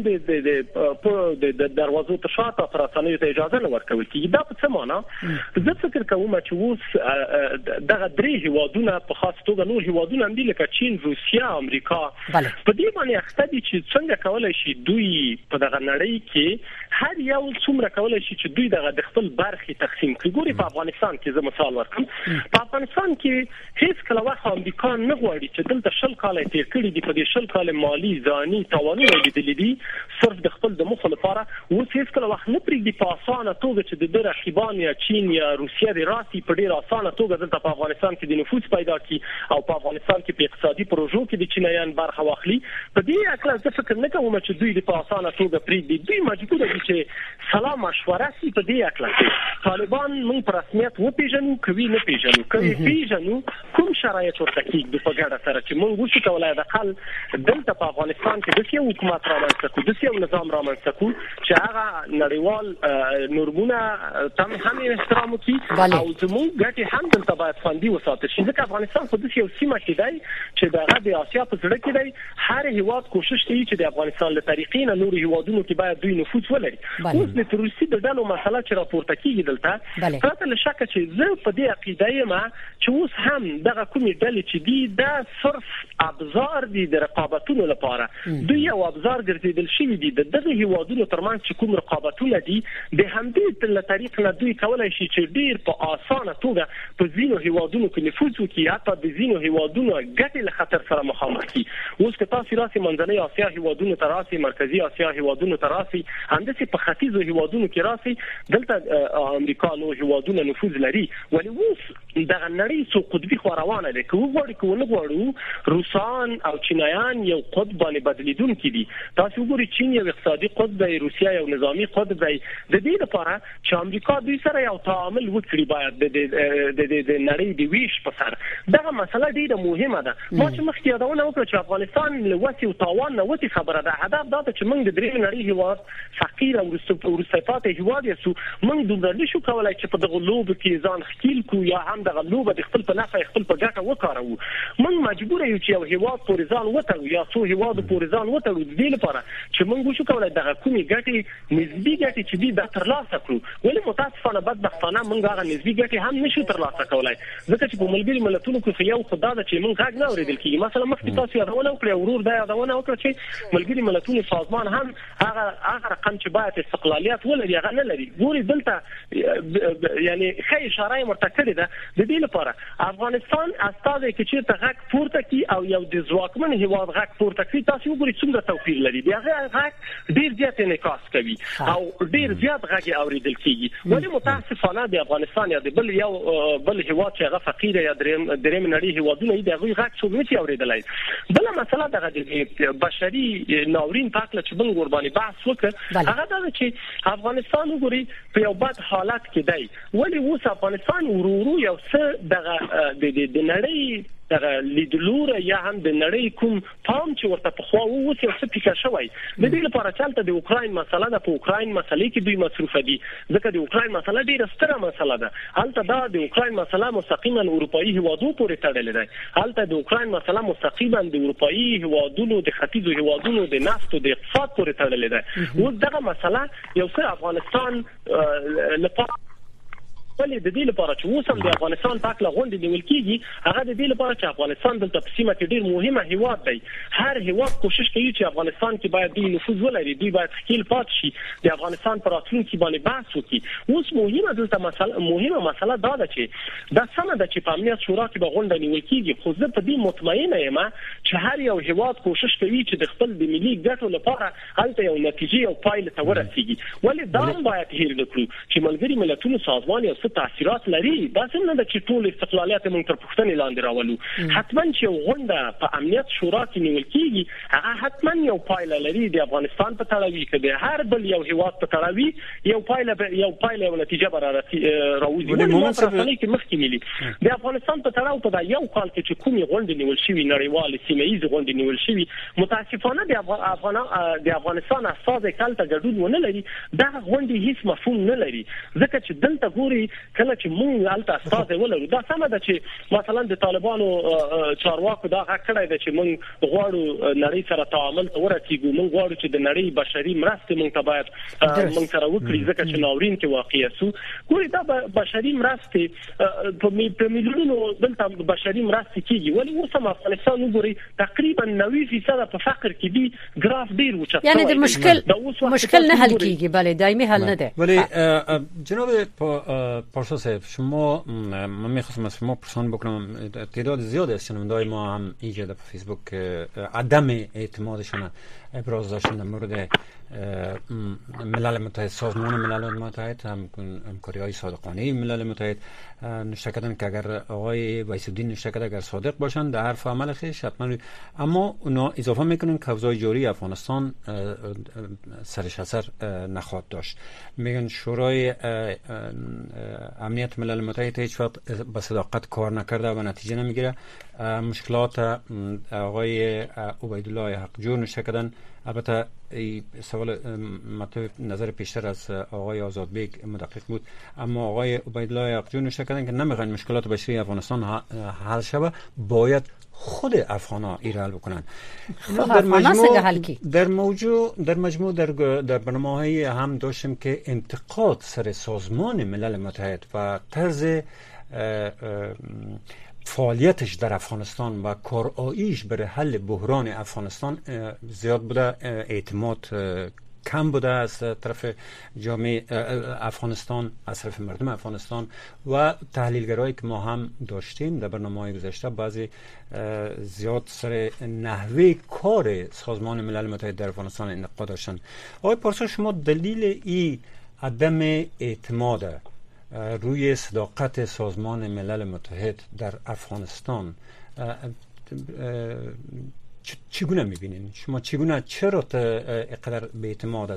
د دروازو تر شاته پر اسانه ته اجازه نه ورکول کیږي. دا په څه معنی؟ زه فکر کوم چې اوس دغه درې هیوادونه په خاص توګه نور هیوادونه هم دي لکه چین، روسیا، امریکا په دې باندې اخته دي چې څنګه کولای شي دوی په دغه نړۍ کې هر یو څومره کولای شي چې دوی دغه د خپل برخې تقسیم کړي. ګوري په افغانستان کې زه مثال ورکړم، په افغانستان کې هیڅ کله وخت امریکا نه غواړي چې دلته 10 کال تیر کړي دي، په دې 10 کال مالی ځاني تاوانونه لیدلي دي صرف د خپل د مخ لپاره. اوس هیڅ کله وخت نه پریږدي په اسانه توګه چې د رقیبان یا چین یا روسیا د راسي په ډیر اسانه توګه دلته په افغانستان کې د نفوذ پیدا کړي او په افغانستان کې په اقتصادي پروژو کې د چینایان برخه واخلي. په دې اړه زه فکر نه کوم چې دوی په اسانه توګه پریږدي. دوی مجبور دي چې سلام مشوره سي په دې اکلا طالبان موږ په رسمیت و پیژنو کوي نه پیژنو کوي پیژنو کوم شرایط ورته کیږي په ګډه سره چې موږ وشو کولای د خل دلته په افغانستان کې د یو حکومت رامنځته کوو د یو نظام رامنځته کوو چې هغه نړیوال نورمونه تم هم احترام کوي او زموږ ګټې هم دلته باید خوندي وساتل شي ځکه افغانستان خو د یو سیمه کې دی چې دغه د آسیا په زړه کې دی هر هیواد کوشش کوي چې د افغانستان له طریقې نه نور هیوادونو کې باید دوی نفوذ ولري اوس د تروریستي د ډلو مسله چې راپورته کیږي دلته پرته له شک چې زه په دې عقیده یم چې اوس هم دغه کومې ډلې چې دي دا صرف ابزار دي د رقابتونو لپاره دوی یو ابزار ګرځیدل شوی دي دغه هیوادونو ترمنځ چې کوم رقابتونه دي د همدې له طریق نه دوی کولای شي چې ډیر په اسانه توګه په ځینو هیوادونو کې نفوذ وکړي حتی د ځینو هیوادونو ګټې له خطر سره مخامخ دي اوس که تاسو راسي منځنۍ آسیا هیوادونو ته راسي مرکزی آسیا هیوادونو ته راسي همداسې په ختیځو هیوادونو کې راسي دلته امریکا نو هیوادونو نفوذ لري ولی اوس دغه نړۍ څو قطبي خو روانه ده که وګورئ که ونه غواړو روسان او چینایان یو قطب باندې بدلیدونکي دي تاسو وګورئ چین یو اقتصادي قطب دی روسیا یو نظامی قطب دی د دې لپاره چې امریکا دوی سره یو تعامل وکړي باید د نړۍ د ویش په سر دغه مسله ډیره مهمه ده ما چې مخکې یادونه وکړه چې افغانستان له وسی او تاوان نه وتی خبره ده هدف دا چې موږ د درې نړۍ هیواد فقیر او وروسته پاتې هیواد یو موږ دومره نشو کولای چې په دغه لوب کې ځان خپل کو یا هم دغه لوب د خپل په نفع خپل په ګټه وکړو موږ مجبور یو چې یو هیواد پورې ځان وتړو یا څو هیواد پورې ځان وتړو د دې لپاره چې موږ شو کولای دغه کومې ګټې نسبی ګټې چې دي د ترلاسه کړو ولې متاسفانه بدبختانه موږ هغه نسبی ګټې هم نشو ترلاسه کولای ځکه چې په ملګری ملتونو کې یو خدای ده چې موږ غږ نه اورېدل کیږي مثلا مخکې تاسو یادونه وکړه ورور دا یادونه وکړه چې ملګری ملتونو سازمان هم هغه رقم چې باید استقلالیت ولري هغه نه لري ګوري دلته یعنی خې اشاره مرته کړې ده د دې لپاره افغانستان استاده کې چې ته غږ پورته کی او یو د ځواکمن هیواد غږ پورته کی تاسو وګورئ څومره توپیر لري دی هغه غږ ډیر زیات انعکاس کوي او ډیر زیات غږ اوریدل کیږي ولی متاسفانه د افغانستان یا د بل هیواد چې هغه فقیر یا دریم نړۍ هیوادونه دی هغه غږ څو نه اوریدلای بل مسله دغه د بشري ناورین پاکله چې موږ ور باندې بحث وکړ هغه دا چې افغانستان وګوري په یو بد حالت کې دی ولی اوس افغانستان ورورو یو څه دغه د نړۍ دغه لیدلور یا هم د نړۍ کوم پام چې ورته په خوا وو چې څه فکر شوی د دې لپاره چې د اوکراین مسله د اوکراین مسلې کې دوی مصروف دي ځکه د اوکراین مسله ډیره ستره مسله ده هلته دا د اوکراین مسله مستقیما اروپאי هیوادو پورې تړلې ده هلته د اوکراین مسله مستقیما د اروپאי هیوادونو د ختیځو هیوادونو د نفت او د اقتصاد پورې تړلې ده اوس دغه مسله یو څه افغانستان لپاره ولې د دې لپاره چې اوس هم د افغانستان پاک له غونډې نیول کیږي هغه د دې لپاره چې افغانستان دلته په سیمه کې ډیر مهمه هیواد دی هر هیواد کوشش کوي چې افغانستان کې باید دوی نفوذ ولري دوی باید خپل پات شي د افغانستان پر راتلونکي باندې بحث وکړي اوس مهمه دلته مسله دا ده چې دا سمه ده چې په امنیت شورا کې به غونډه نیول کیږي خو زه په دې مطمئنه یم چې هر یو هیواد کوشش کوي چې د خپل د ملي ګټو لپاره هلته یو نتیجه او پایله ته ورسیږي ولې دا باید هیر نکړو چې ملګری ملتونو سازمان یو تاثیرات لري دا څنګه د چټول استقلالیت موږ تر پښتنې لاندې راولو حتما چې غونډه په امنیت شورا کې نیول کیږي هغه حتما یو پایله لري د افغانستان په تړاوي کې د هر بل یو هیواد په تړاوي یو پایله او نتیجه راوځي نو پرځلې کې مخکې ملي د افغانستان په تړاو په یو کال کې چې کومې غونډې نیول شوې نړیوال سیمه‌ایز غونډې نیول شوې متاسفانه د افغانستان اساس کال ته ګډون ونه لري دا غونډې هیڅ مفهوم نه لري ځکه چې دلته ګوري کله چې موږ الته استاد ولرو دا سمه ده چې مثلا د طالبانو چارواکو دا حق کړی دی چې موږ غواړو نړۍ سره تعامل ورسیږو موږ غواړو چې د نړۍ بشري مرستې موږ ته باید موږ سره وکړي ځکه چې ناورین کې واقع سو ګوري دا بشري مرستې په میلیونونو دلته بشري مرستې کیږي ولی اوس هم افغانستان وګوري تقریبا 90% په فقر کې دی ګراف ډیر اوچت یعنی د مشکل نه حل کیږي بلې دایمي حل نه ده ولی جناب پارسا صاحب شما من میخواستم از شما پرسان بکنم تعداد زیاد از شنونده‌های ما هم اینجا در فیسبوک عدم اعتمادشان ابراز داشتن در مورد ملل متحد، سازمان ملل متحد، همکاری‌های صادقانه ملل متحد نوشته کردن که اگر آقای ویس‌الدین نوشته کرده اگر صادق باشن در حرف عمل خیش حتما، اما اونا اضافه میکنن که اوضاع جاری افغانستان سرش اثر نخواهد داشت. میگن شورای امنیت ملل متحد هیچ وقت به صداقت کار نکرده و نتیجه نمیگیره. مشکلات آقای عبیدالله حقجو نوشته کردن. البته سوال مطلب نظر پیشتر از آقای آزادبیگ مدقق بود، اما آقای عبیدالله حقجو نوشته کردن که نمیخواین مشکلات بشری افغانستان حل شود، باید خود افغانا این حل بکنن. در مجموع در برنامه‌های هم داشتیم که انتقاد سر سازمان ملل متحد و طرز فعالیتش در افغانستان و کارآییش برای حل بحران افغانستان زیاد بوده، اعتماد کم بوده از طرف جامعه افغانستان، از طرف مردم افغانستان و تحلیلگرایی که ما هم داشتیم در برنامه‌های گذشته بعضی زیاد سر نحوه کار سازمان ملل متحد در افغانستان انتقاد داشتن. آقای پارسا شما دلیل این عدم اعتماد روی صداقت سازمان ملل متحد در افغانستان چگونه میبینین؟ شما چرا اینقدر بی‌اعتماد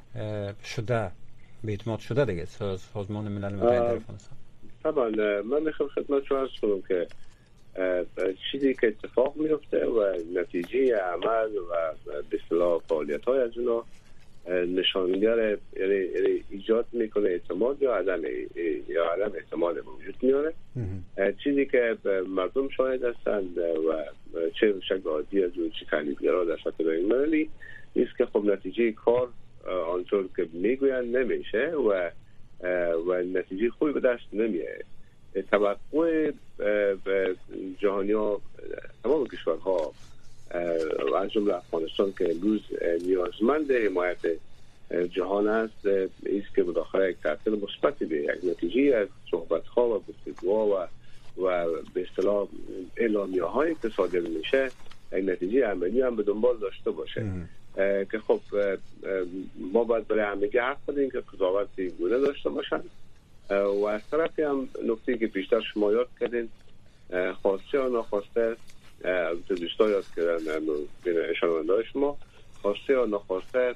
شده دیگه سازمان ملل متحد در افغانستان؟ طبعا من میخوام خدمت شما عرض کنم که چیزی که اتفاق میفته و نتیجه عمل و به اصطلاح فعالیت‌های از اونا نشانگر یعنی ایجاد میکنه اعتماد یا عدم اعتماد وجود میاره. چیزی که مردم شاهد هستند و چه شکل عادی از چه تحلیلگرا در سطح بین‌المللی نیست که خب نتیجه کار آنطور که میگویند نمیشه و نتیجه خوبی به دست نمیاد. توقع جهانی ها تمام کشورها از جمله افغانستان که امروز نیازمند حمایت جهان است است که مداخله یک تأثیر مثبتی به یک نتیجه از صحبت‌ها و گفتگوها و به اصطلاح اعلامیه‌هایی که صادر میشه یک نتیجه عملی هم به دنبال داشته باشه که خب ما باید برای همگی حق بدیم که قضاوتی گونه داشته باشن و از طرفی هم نکته که بیشتر شما یاد کردین خواسته یا ناخواسته از دوستان یاد کردن شنونده‌های شما خواسته یا ناخواسته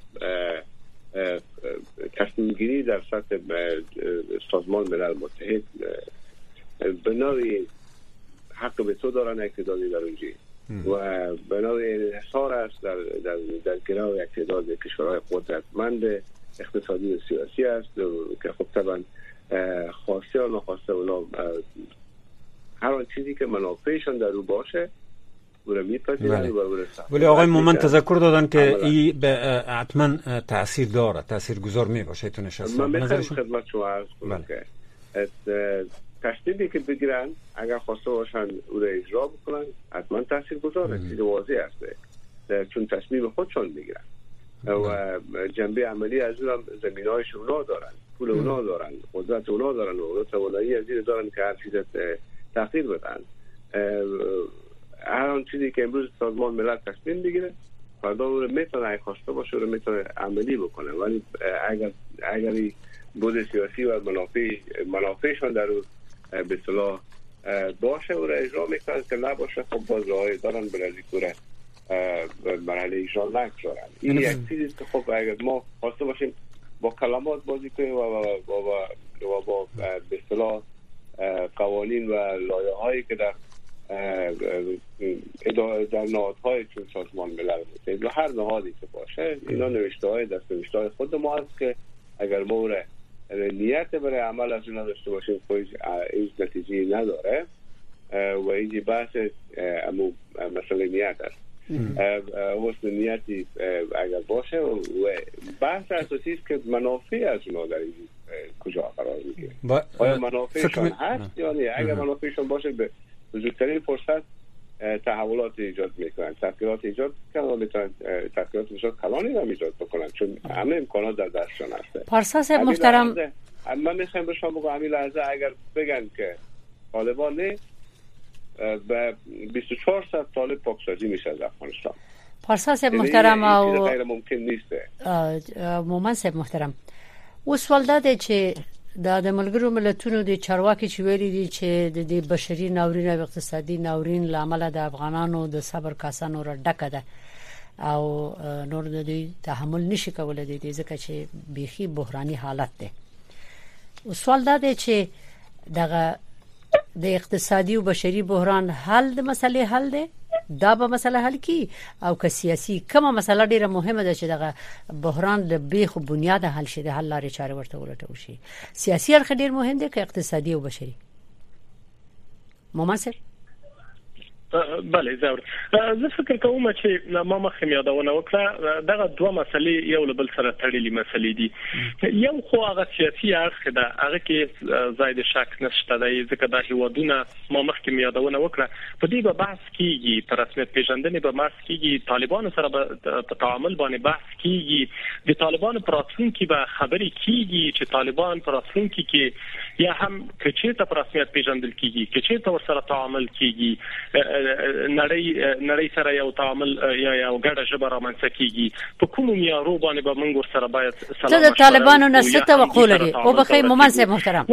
تصمیم گیری در سطح سازمان ملل متحد به نوعی حق به تو دارن اقتداری در اونجی و به نوعی انحصار است در گروه یک تعداد کشورهای قدرتمند اقتصادی و سیاسی است که خب طبعا خواسته یا ناخواسته اونا هر آن چیزی که منافعشان در رو باشه ولی آقای مومن تذکر دادن که این حتما تأثیر داره، تأثیر گذار می باشه تو نشست. من میخوام خدمت شما عرض کنم که تصمیمی که بگیرن اگر خواسته باشن او را اجرا بکنن حتما تأثیر گذاره، چیز واضح است چون تصمیم خودشان میگیرن و جنبه عملی از اون هم زمینهایش اونا دارن، پول اونا دارن، قدرت اونا دارن و توانایی از این دارن که هر چیز تغییر بدن. هر آن چیزی که امروز سازمان ملل تصمیم بگیره فردا او رو میتونه اگه خواسته باشه رو میتونه عملی بکنه، ولی اگر بود سیاسی و منافعشان در اون به اصطلاح باشه او رو اجرا میکنن که نباشه خب باز راهی دارن برای کوره مرحله اجرا نگذارن. این یک چیزی که خب اگر ما خواسته باشیم با کلمات بازی کنیم و با به اصطلاح قوانین و لایه‌هایی که در نهادهای چون سازمان ملل متحد و هر نهادی که باشه اینا نوشته‌های دست نوشته‌های خود ما است که اگر ما نیت برای عمل از اون داشته باشیم خودش هیچ نتیجه نداره و اینجی بحث مسئله نیت است. حسن نیتی اگر باشه و بحث اساسی است که منافع از اونها در این کجا قرار میگیره، آیا منافعشان هست یا نه؟ اگر منافعشان باشه به زودترین فرصت تحولات ایجاد میکنن، تغییرات ایجاد کنن، میتونن تغییرات ایجاد کلانی هم ایجاد بکنن چون همه امکانات در دستشان هست. پارسا صاحب محترم من میخوام به شما بگم همین لحظه اگر بگن که طالبان به 2400 طالب پاکسازی میشه از افغانستان. پارسا صاحب محترم او غیر ممکن نیست. مومن صاحب محترم اوس ولداده چې د ملګرو ملتونو د چارواکي چې ویلي دي چې د بشري ناورین او اقتصادي ناورین لامل د افغانانو د صبر کاسه نور ډکه ده او نور د دې تحمل نشي کولای دي ځکه چې بيخي بحراني حالت ده. سوال دا دی چې دغه د اقتصادي او بشري بحران حل د مسلې حل دی دا به مسله حل کی او که سیاسي کومه مسله ډیره مهمه ده چې دغه بحران له بیخ بنیاد حل شي د حل لارې چارې ورته ولټول شي. سیاسي اړخ ډیر مهم دی که اقتصادي او بشري؟ مومن صاحب بله زاور زه فکر کوم چې ما مخکې یادونه وکړه دغه دوه مسلې یو له بل سره تړلې مسلې دي. یو خو هغه سیاسي اړخ ده هغه کې زائد شک نشته دی ځکه د هیوادونو ما مخکې یادونه وکړه په دې به بحث کیږي پر رسمیت پیژندنې به بحث کیږي طالبانو سره په تعامل باندې بحث کیږي د طالبانو پر راتلونکي به خبرې کیږي چې طالبان پر راتلونکي کې یا هم چې ته پر رسمیت پیژندل کیږي چې ته ورسره تعامل کیږي نړۍ سره یو تعامل یا یو ګډه ژبه رامنځته کیږي په کوم معیارو باندې به موږ سره باید سلام د طالبانو نه څه توقع لري او بخیر مومن صاحب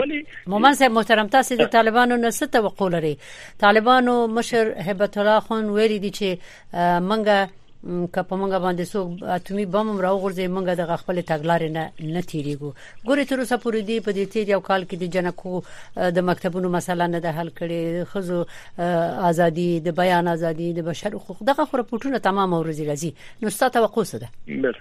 محترم تاسو د طالبانو نه څه توقع لري؟ طالبانو مشر هبت الله خان ویلي دي چې منګه که په منګه باندې سو اتمی بم راوغورځي منګه د خپل تګلارې نه تیریږو. ګوري تر اوسه پورې دی په دې تیر یو کال کې د جنکو د مکتبونو مسله نه ده حل کړي خزو ازادي د بیان ازادي د بشر حقوق دغه رپورټونه تمام ورزي راځي نو ستاسو توقع څه ده؟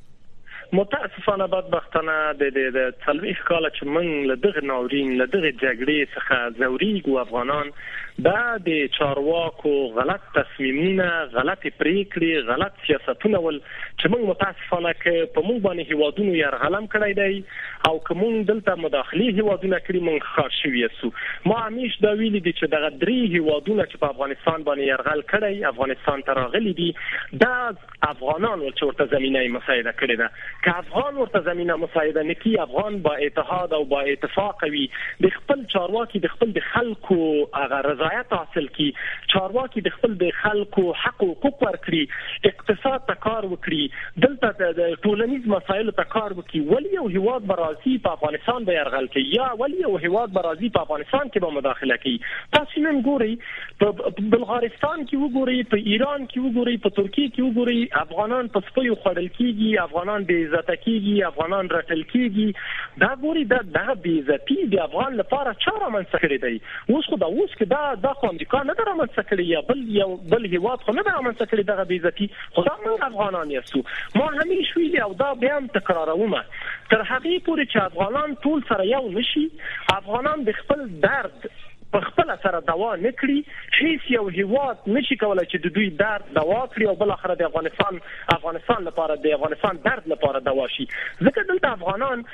متاسفانه بدبختانه د تلويخ کال چې من له دغه ناورین له دغه جګړې څخه زوريګو افغانان دا د چارواکو غلط تصمیمونه غلط پریکړې غلط سیاستونه ول چې موږ متاسفانه کې په موږ باندې هیوادونو يرغلم کړی دی او کوم دلته مداخلي هیوادونه کړی موږ خار شوی یسو. ما همیش دا ویلي دي چې دغه درې هیوادونه چې په افغانستان باندې يرغل کړی افغانستان ته راغلي دي دا افغانان ورته ورته زمينه مساعده کړی ده. که افغان ورته زمينه مساعده نکي افغان با اتحاد او با اتفاق وي د خپل چارواکي د خپل د خلکو هغه رضایت حاصل کی چارواکي د خپل د خلکو حق او حقوق ورکړي اقتصاد ته کار وکړي دلته د ټولنیز مسایلو ته کار وکړي ولی یو هیواد برازي په افغانستان به يرغل کوي یا ولی یو هیواد برازي په افغانستان کې به مداخله کوي. تاسو نن ګورئ په بلغارستان کې وګورئ په ایران کې وګورئ په ترکیه کې وګورئ افغانان په سپیو خړل کیږي افغانان به عزت کیږي افغانان رټل کیږي دا ګوري دا بې عزتي د افغان لپاره چاره منځ کړی دی. اوس خو دا اوس کې دا خو امریکا نه درمنځ کړی یا بل هیواد خو نه درمنځ کړی دغه بې عزتي خو دا موږ افغانان یو ما همیش ویلي او دا بیا هم تکراروم تر هغه پورې چې افغانان ټول سره یو نشي افغانان د خپل درد په خپل سره دوا نکړي هیڅ یو هیواد نشي کولای چې د دوی درد دوا کړي او بل اخر د افغانستان لپاره د افغانستان درد لپاره دوا شي. ځکه دلته افغانان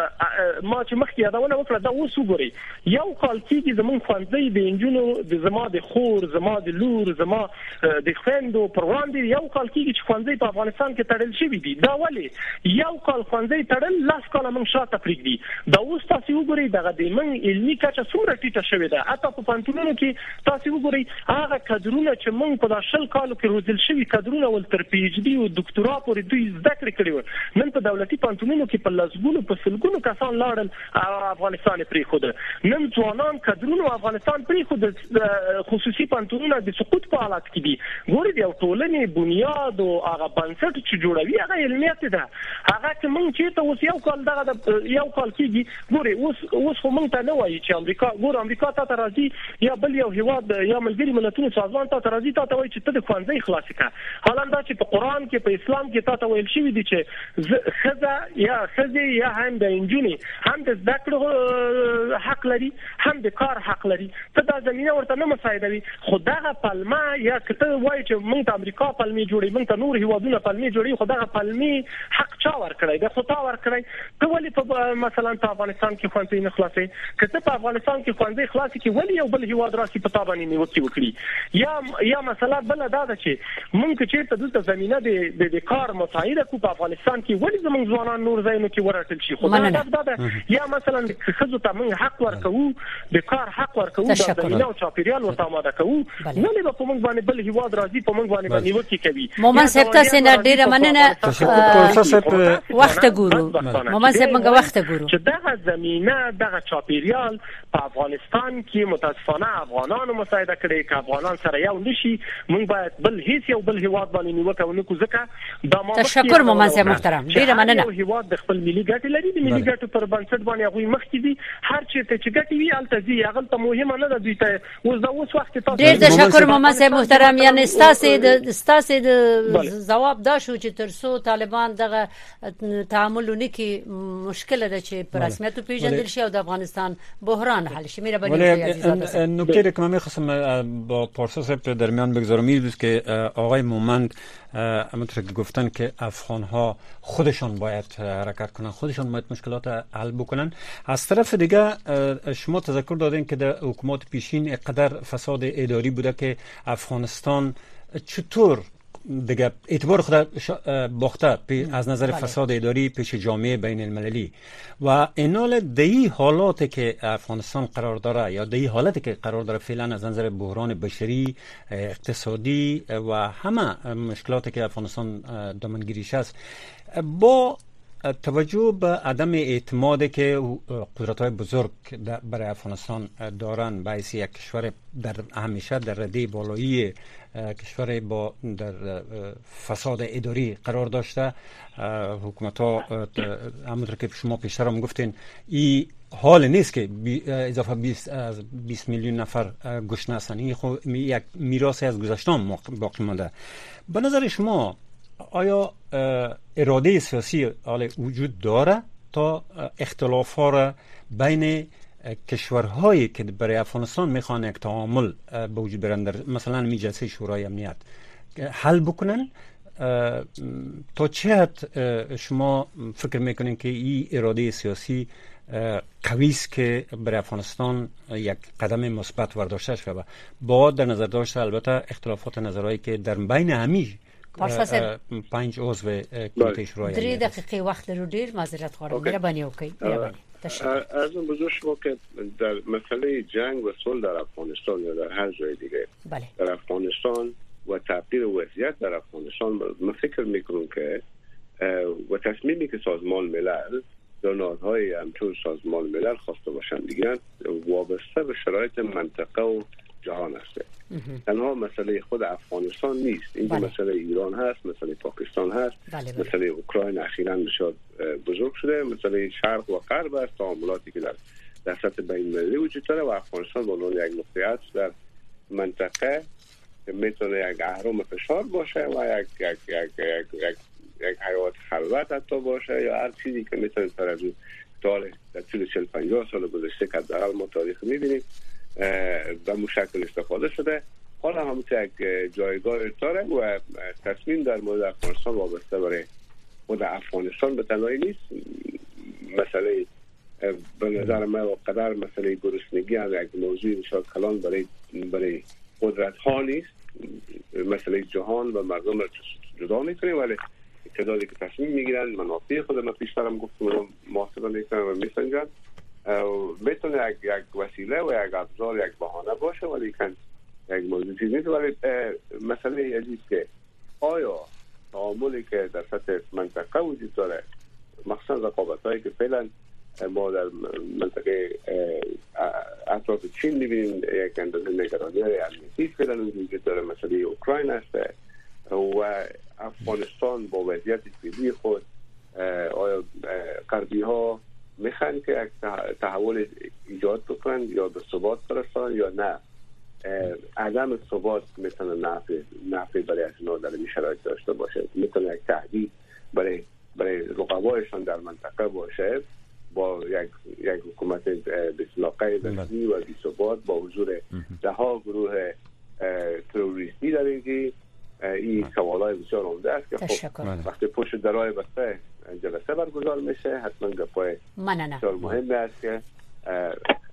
ما چې مخکې یادونه وکړه دا اوس وګوري یو کال کېږي زمون خوانځي د انجونو د زما د خور زما د لور زما د خويندو پر وړاندې یو کال کېږي چې خوانځي په افغانستان کې تړل شوی دي. دا ولی یو کال خوانځي تړل لاس کال موږ شاته پرېږدي دا اوس تاسو وګورئ دغه د من علمي کچه څومره ټیټه شوې ده. حتی په پانتونونو کې تاسو وګورئ هغه کادرونه چې موږ په داشل کالو کې روزل شوی کادرونه ول تر پی ایچ ډي او ډاکټرا پورې دوی زده کړې کړې و نن په دولتي پانتونونو کې په لاسګونو په سلګونو کسان لاړل افغانستان پرې خود نن ځوانان کادرونه افغانستان پرې خود خصوصي پانتونونه د سقوط په حالت کې دي. ګورئ د ټولنې بنیاد او هغه بنسټ چې جوړوي هغه علمیت ده هغه چې موږ چې ته اوس یو کال دغه یو کال کېږي ګورئ اوس خو موږ ته نه وایي چې امریکا ته راځي یا بل یو هیواد یا ملګری ملتونو سازمان ته راځي ته وایي چې ته د خوانځي خلاص کړه حالا دا چې په قران کې په اسلام کې ته ویل شوی دي چې خزه یا هم د انجونی هم د ذکر حق لري هم د کار حق لري ته دا زمينه ورته نه مساعدوي خدای پلمه یا کته وایي چې موږ ته امریکا پلمي جوړي موږ ته نور هیوادونه پلمي جوړي خدای پلمي حق چا ور کړی د خطا ور کړی ته ولی په مثلا په افغانستان کې خوانځي نه خلاصي کته په افغانستان کې خوانځي خلاصي کې ولی یو بل هیواد هیواد راسي په تابانه نیوکه وکړي یا مسله بل دا ده چې مونږ چې ته د زمينه د کار مساعده کو په افغانستان کې ولې زموږ ځوانان نور ځایونو کې ورټل شي خو دا ده یا مثلا خزو ته مونږ حق ورکو د کار حق ورکو د زمينه او چاپیریال ورته آماده کوو ولې په مونږ باندې بل هیواد راځي په مونږ باندې نیوکه کوي مومن صاحب تاسو نه ډیره مننه وخت ګورو مومن صاحب موږ وخت ګورو چې دغه زمينه دغه چاپیریال په افغانستان کې متاسفانه افغانانو مساعده کړي چې افغانان سره یو نشي مونږ باید بل هیڅ یو بل هیواد باندې نیوکه ونکو ځکه دا ما تشکر مومن صاحب محترم ډیره مننه هیواد د خپل ملي ګټې لري د ملي ګټو پر بنسټ باندې هغه مخکې دي هر چیرته چې ګټي وي الته دي هغه ته مهمه نه ده دوی ته اوس وخت تاسو ډیر تشکر مومن صاحب محترم یعنی ستاسو د جواب دا شو چې ترسو طالبان دغه تعامل نکي مشکل ده چې په رسمیت پیژندل شي او د افغانستان بحران حل شي میره بنی نکته که من می‌خواستم با پارسا صاحب در میان بگذارم این بود که آقای مومند همونطور که گفتن که افغان‌ها خودشان باید حرکت کنن خودشان باید مشکلات حل بکنن از طرف دیگه شما تذکر دادین که در حکومت پیشین قدر فساد اداری بوده که افغانستان چطور دیگه اعتبار خود باخته از نظر فساد اداری پیش جامعه بین المللی و اینال دی حالاتی که افغانستان قرار داره یا دی حالتی که قرار داره فعلا از نظر بحران بشری اقتصادی و همه مشکلاتی که افغانستان دامنگیریش است با توجه به عدم اعتمادی که قدرت‌های بزرگ برای افغانستان دارن باعث یک کشور در همیشه در رده بالایی کشور با در فساد اداری قرار داشته حکومت‌ها همونطور که شما پیشتر هم گفتین این حال نیست که اضافه 20 میلیون نفر گشنه هستن این یک میراثی از گذشته باقی مانده به نظر شما آیا اراده سیاسی وجود داره تا اختلاف‌ها را بین کشورهایی که برای افغانستان میخوان یک تعامل به وجود برن در مثلا مجلس شورای امنیت حل بکنن تا چه حد شما فکر میکنین که این اراده سیاسی قوی است که برای افغانستان یک قدم مثبت ورداشته شود با در نظر داشته البته اختلافات نظرهایی که در بین همه 5 عضو کمیته شورای 3 دقیقه وقت رو دیر معذرت خواهم مهربانی وکړئ از اون بزرگ شما که در مسئله جنگ و صلح در افغانستان یا در هر جای دیگه در افغانستان و تغییر وضعیت در افغانستان من فکر میکنم که و تصمیمی که سازمان ملل دانادهای همچون سازمان ملل خواسته باشن دیگه وابسته به شرایط منطقه و جهان است. تنها مسئله خود افغانستان نیست این مسئله ایران هست مسئله پاکستان هست مسئله اوکراین اخیراً بسیار بزرگ شده مسئله شرق و غرب است تعاملاتی که در سطح بین المللی وجود داره و افغانستان به عنوان یک نقطه عطف در منطقه که میتونه یک اهرم فشار باشه و یک حیات خلوت حتی باشه یا هر چیزی که میتونه در طول 40-50 سال گذشته که در ما تاریخ میبینیم به مشکل استفاده شده حالا همونطور یک جایگاه داره و تصمیم در مورد افغانستان وابسته برای خود افغانستان به تنهایی نیست مسئله به نظر من و قدر مسئله گرسنگی از یک موضوع بسیار کلان برای قدرت ها نیست مسئله جهان و مردم را جدا میکنیم ولی تعدادی که تصمیم میگیرن منافع خود من پیشترم گفتم محاسبه میکنن و میسنجن میتونه یک وسیله و یک ابزار یک بهانه باشه ولی کن یک موضوع چیز نیست ولی مسئله عزیز که آیا تعاملی که در سطح منطقه وجود داره مخصوصا رقابت هایی که فعلا ما در منطقه اطراف چین میبینیم یک اندازه نگرانی های امنیتی فعلا وجود داره مسئله اوکراین است و افغانستان با وضعیت فعلی خود آیا غربی ها میخوان که یک تحول ایجاد بکنن یا به ثبات برسن یا نه عدم ثبات میتونه نفع برای اینا در این شرایط داشته باشه میتونه یک تهدید برای رقبایشان در منطقه باشه با یک حکومت بسلاقه دستی و بی ثبات با حضور دهها گروه تروریستی در اینجا این سوالای بسیار عمده است که خب وقتی پشت درای بسته جلسه برگزار میشه حتما گپای بسیار مهم است که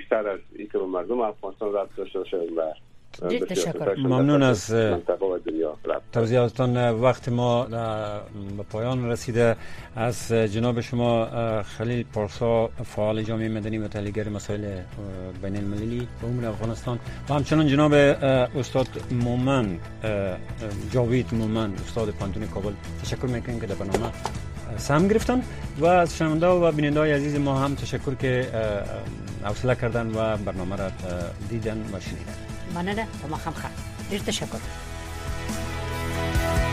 بیشتر از اینکه به مردم افغانستان ربط داشته باشه و تشکر. ممنون از توضیحاتتان. وقت ما به پایان رسیده. از جناب شما خلیل پارسا، فعال جامعه مدنی و تحلیلگر مسائل بین المللی به امور افغانستان، و همچنان جناب استاد مومن جاوید مومن، استاد پانتون کابل، تشکر میکنیم که در برنامه سهم گرفتن و از شنونده و بیننده های عزیز ما هم تشکر که حوصله کردن و برنامه را دیدن و شنیدن. مننه و ما هم خیر. تشکر.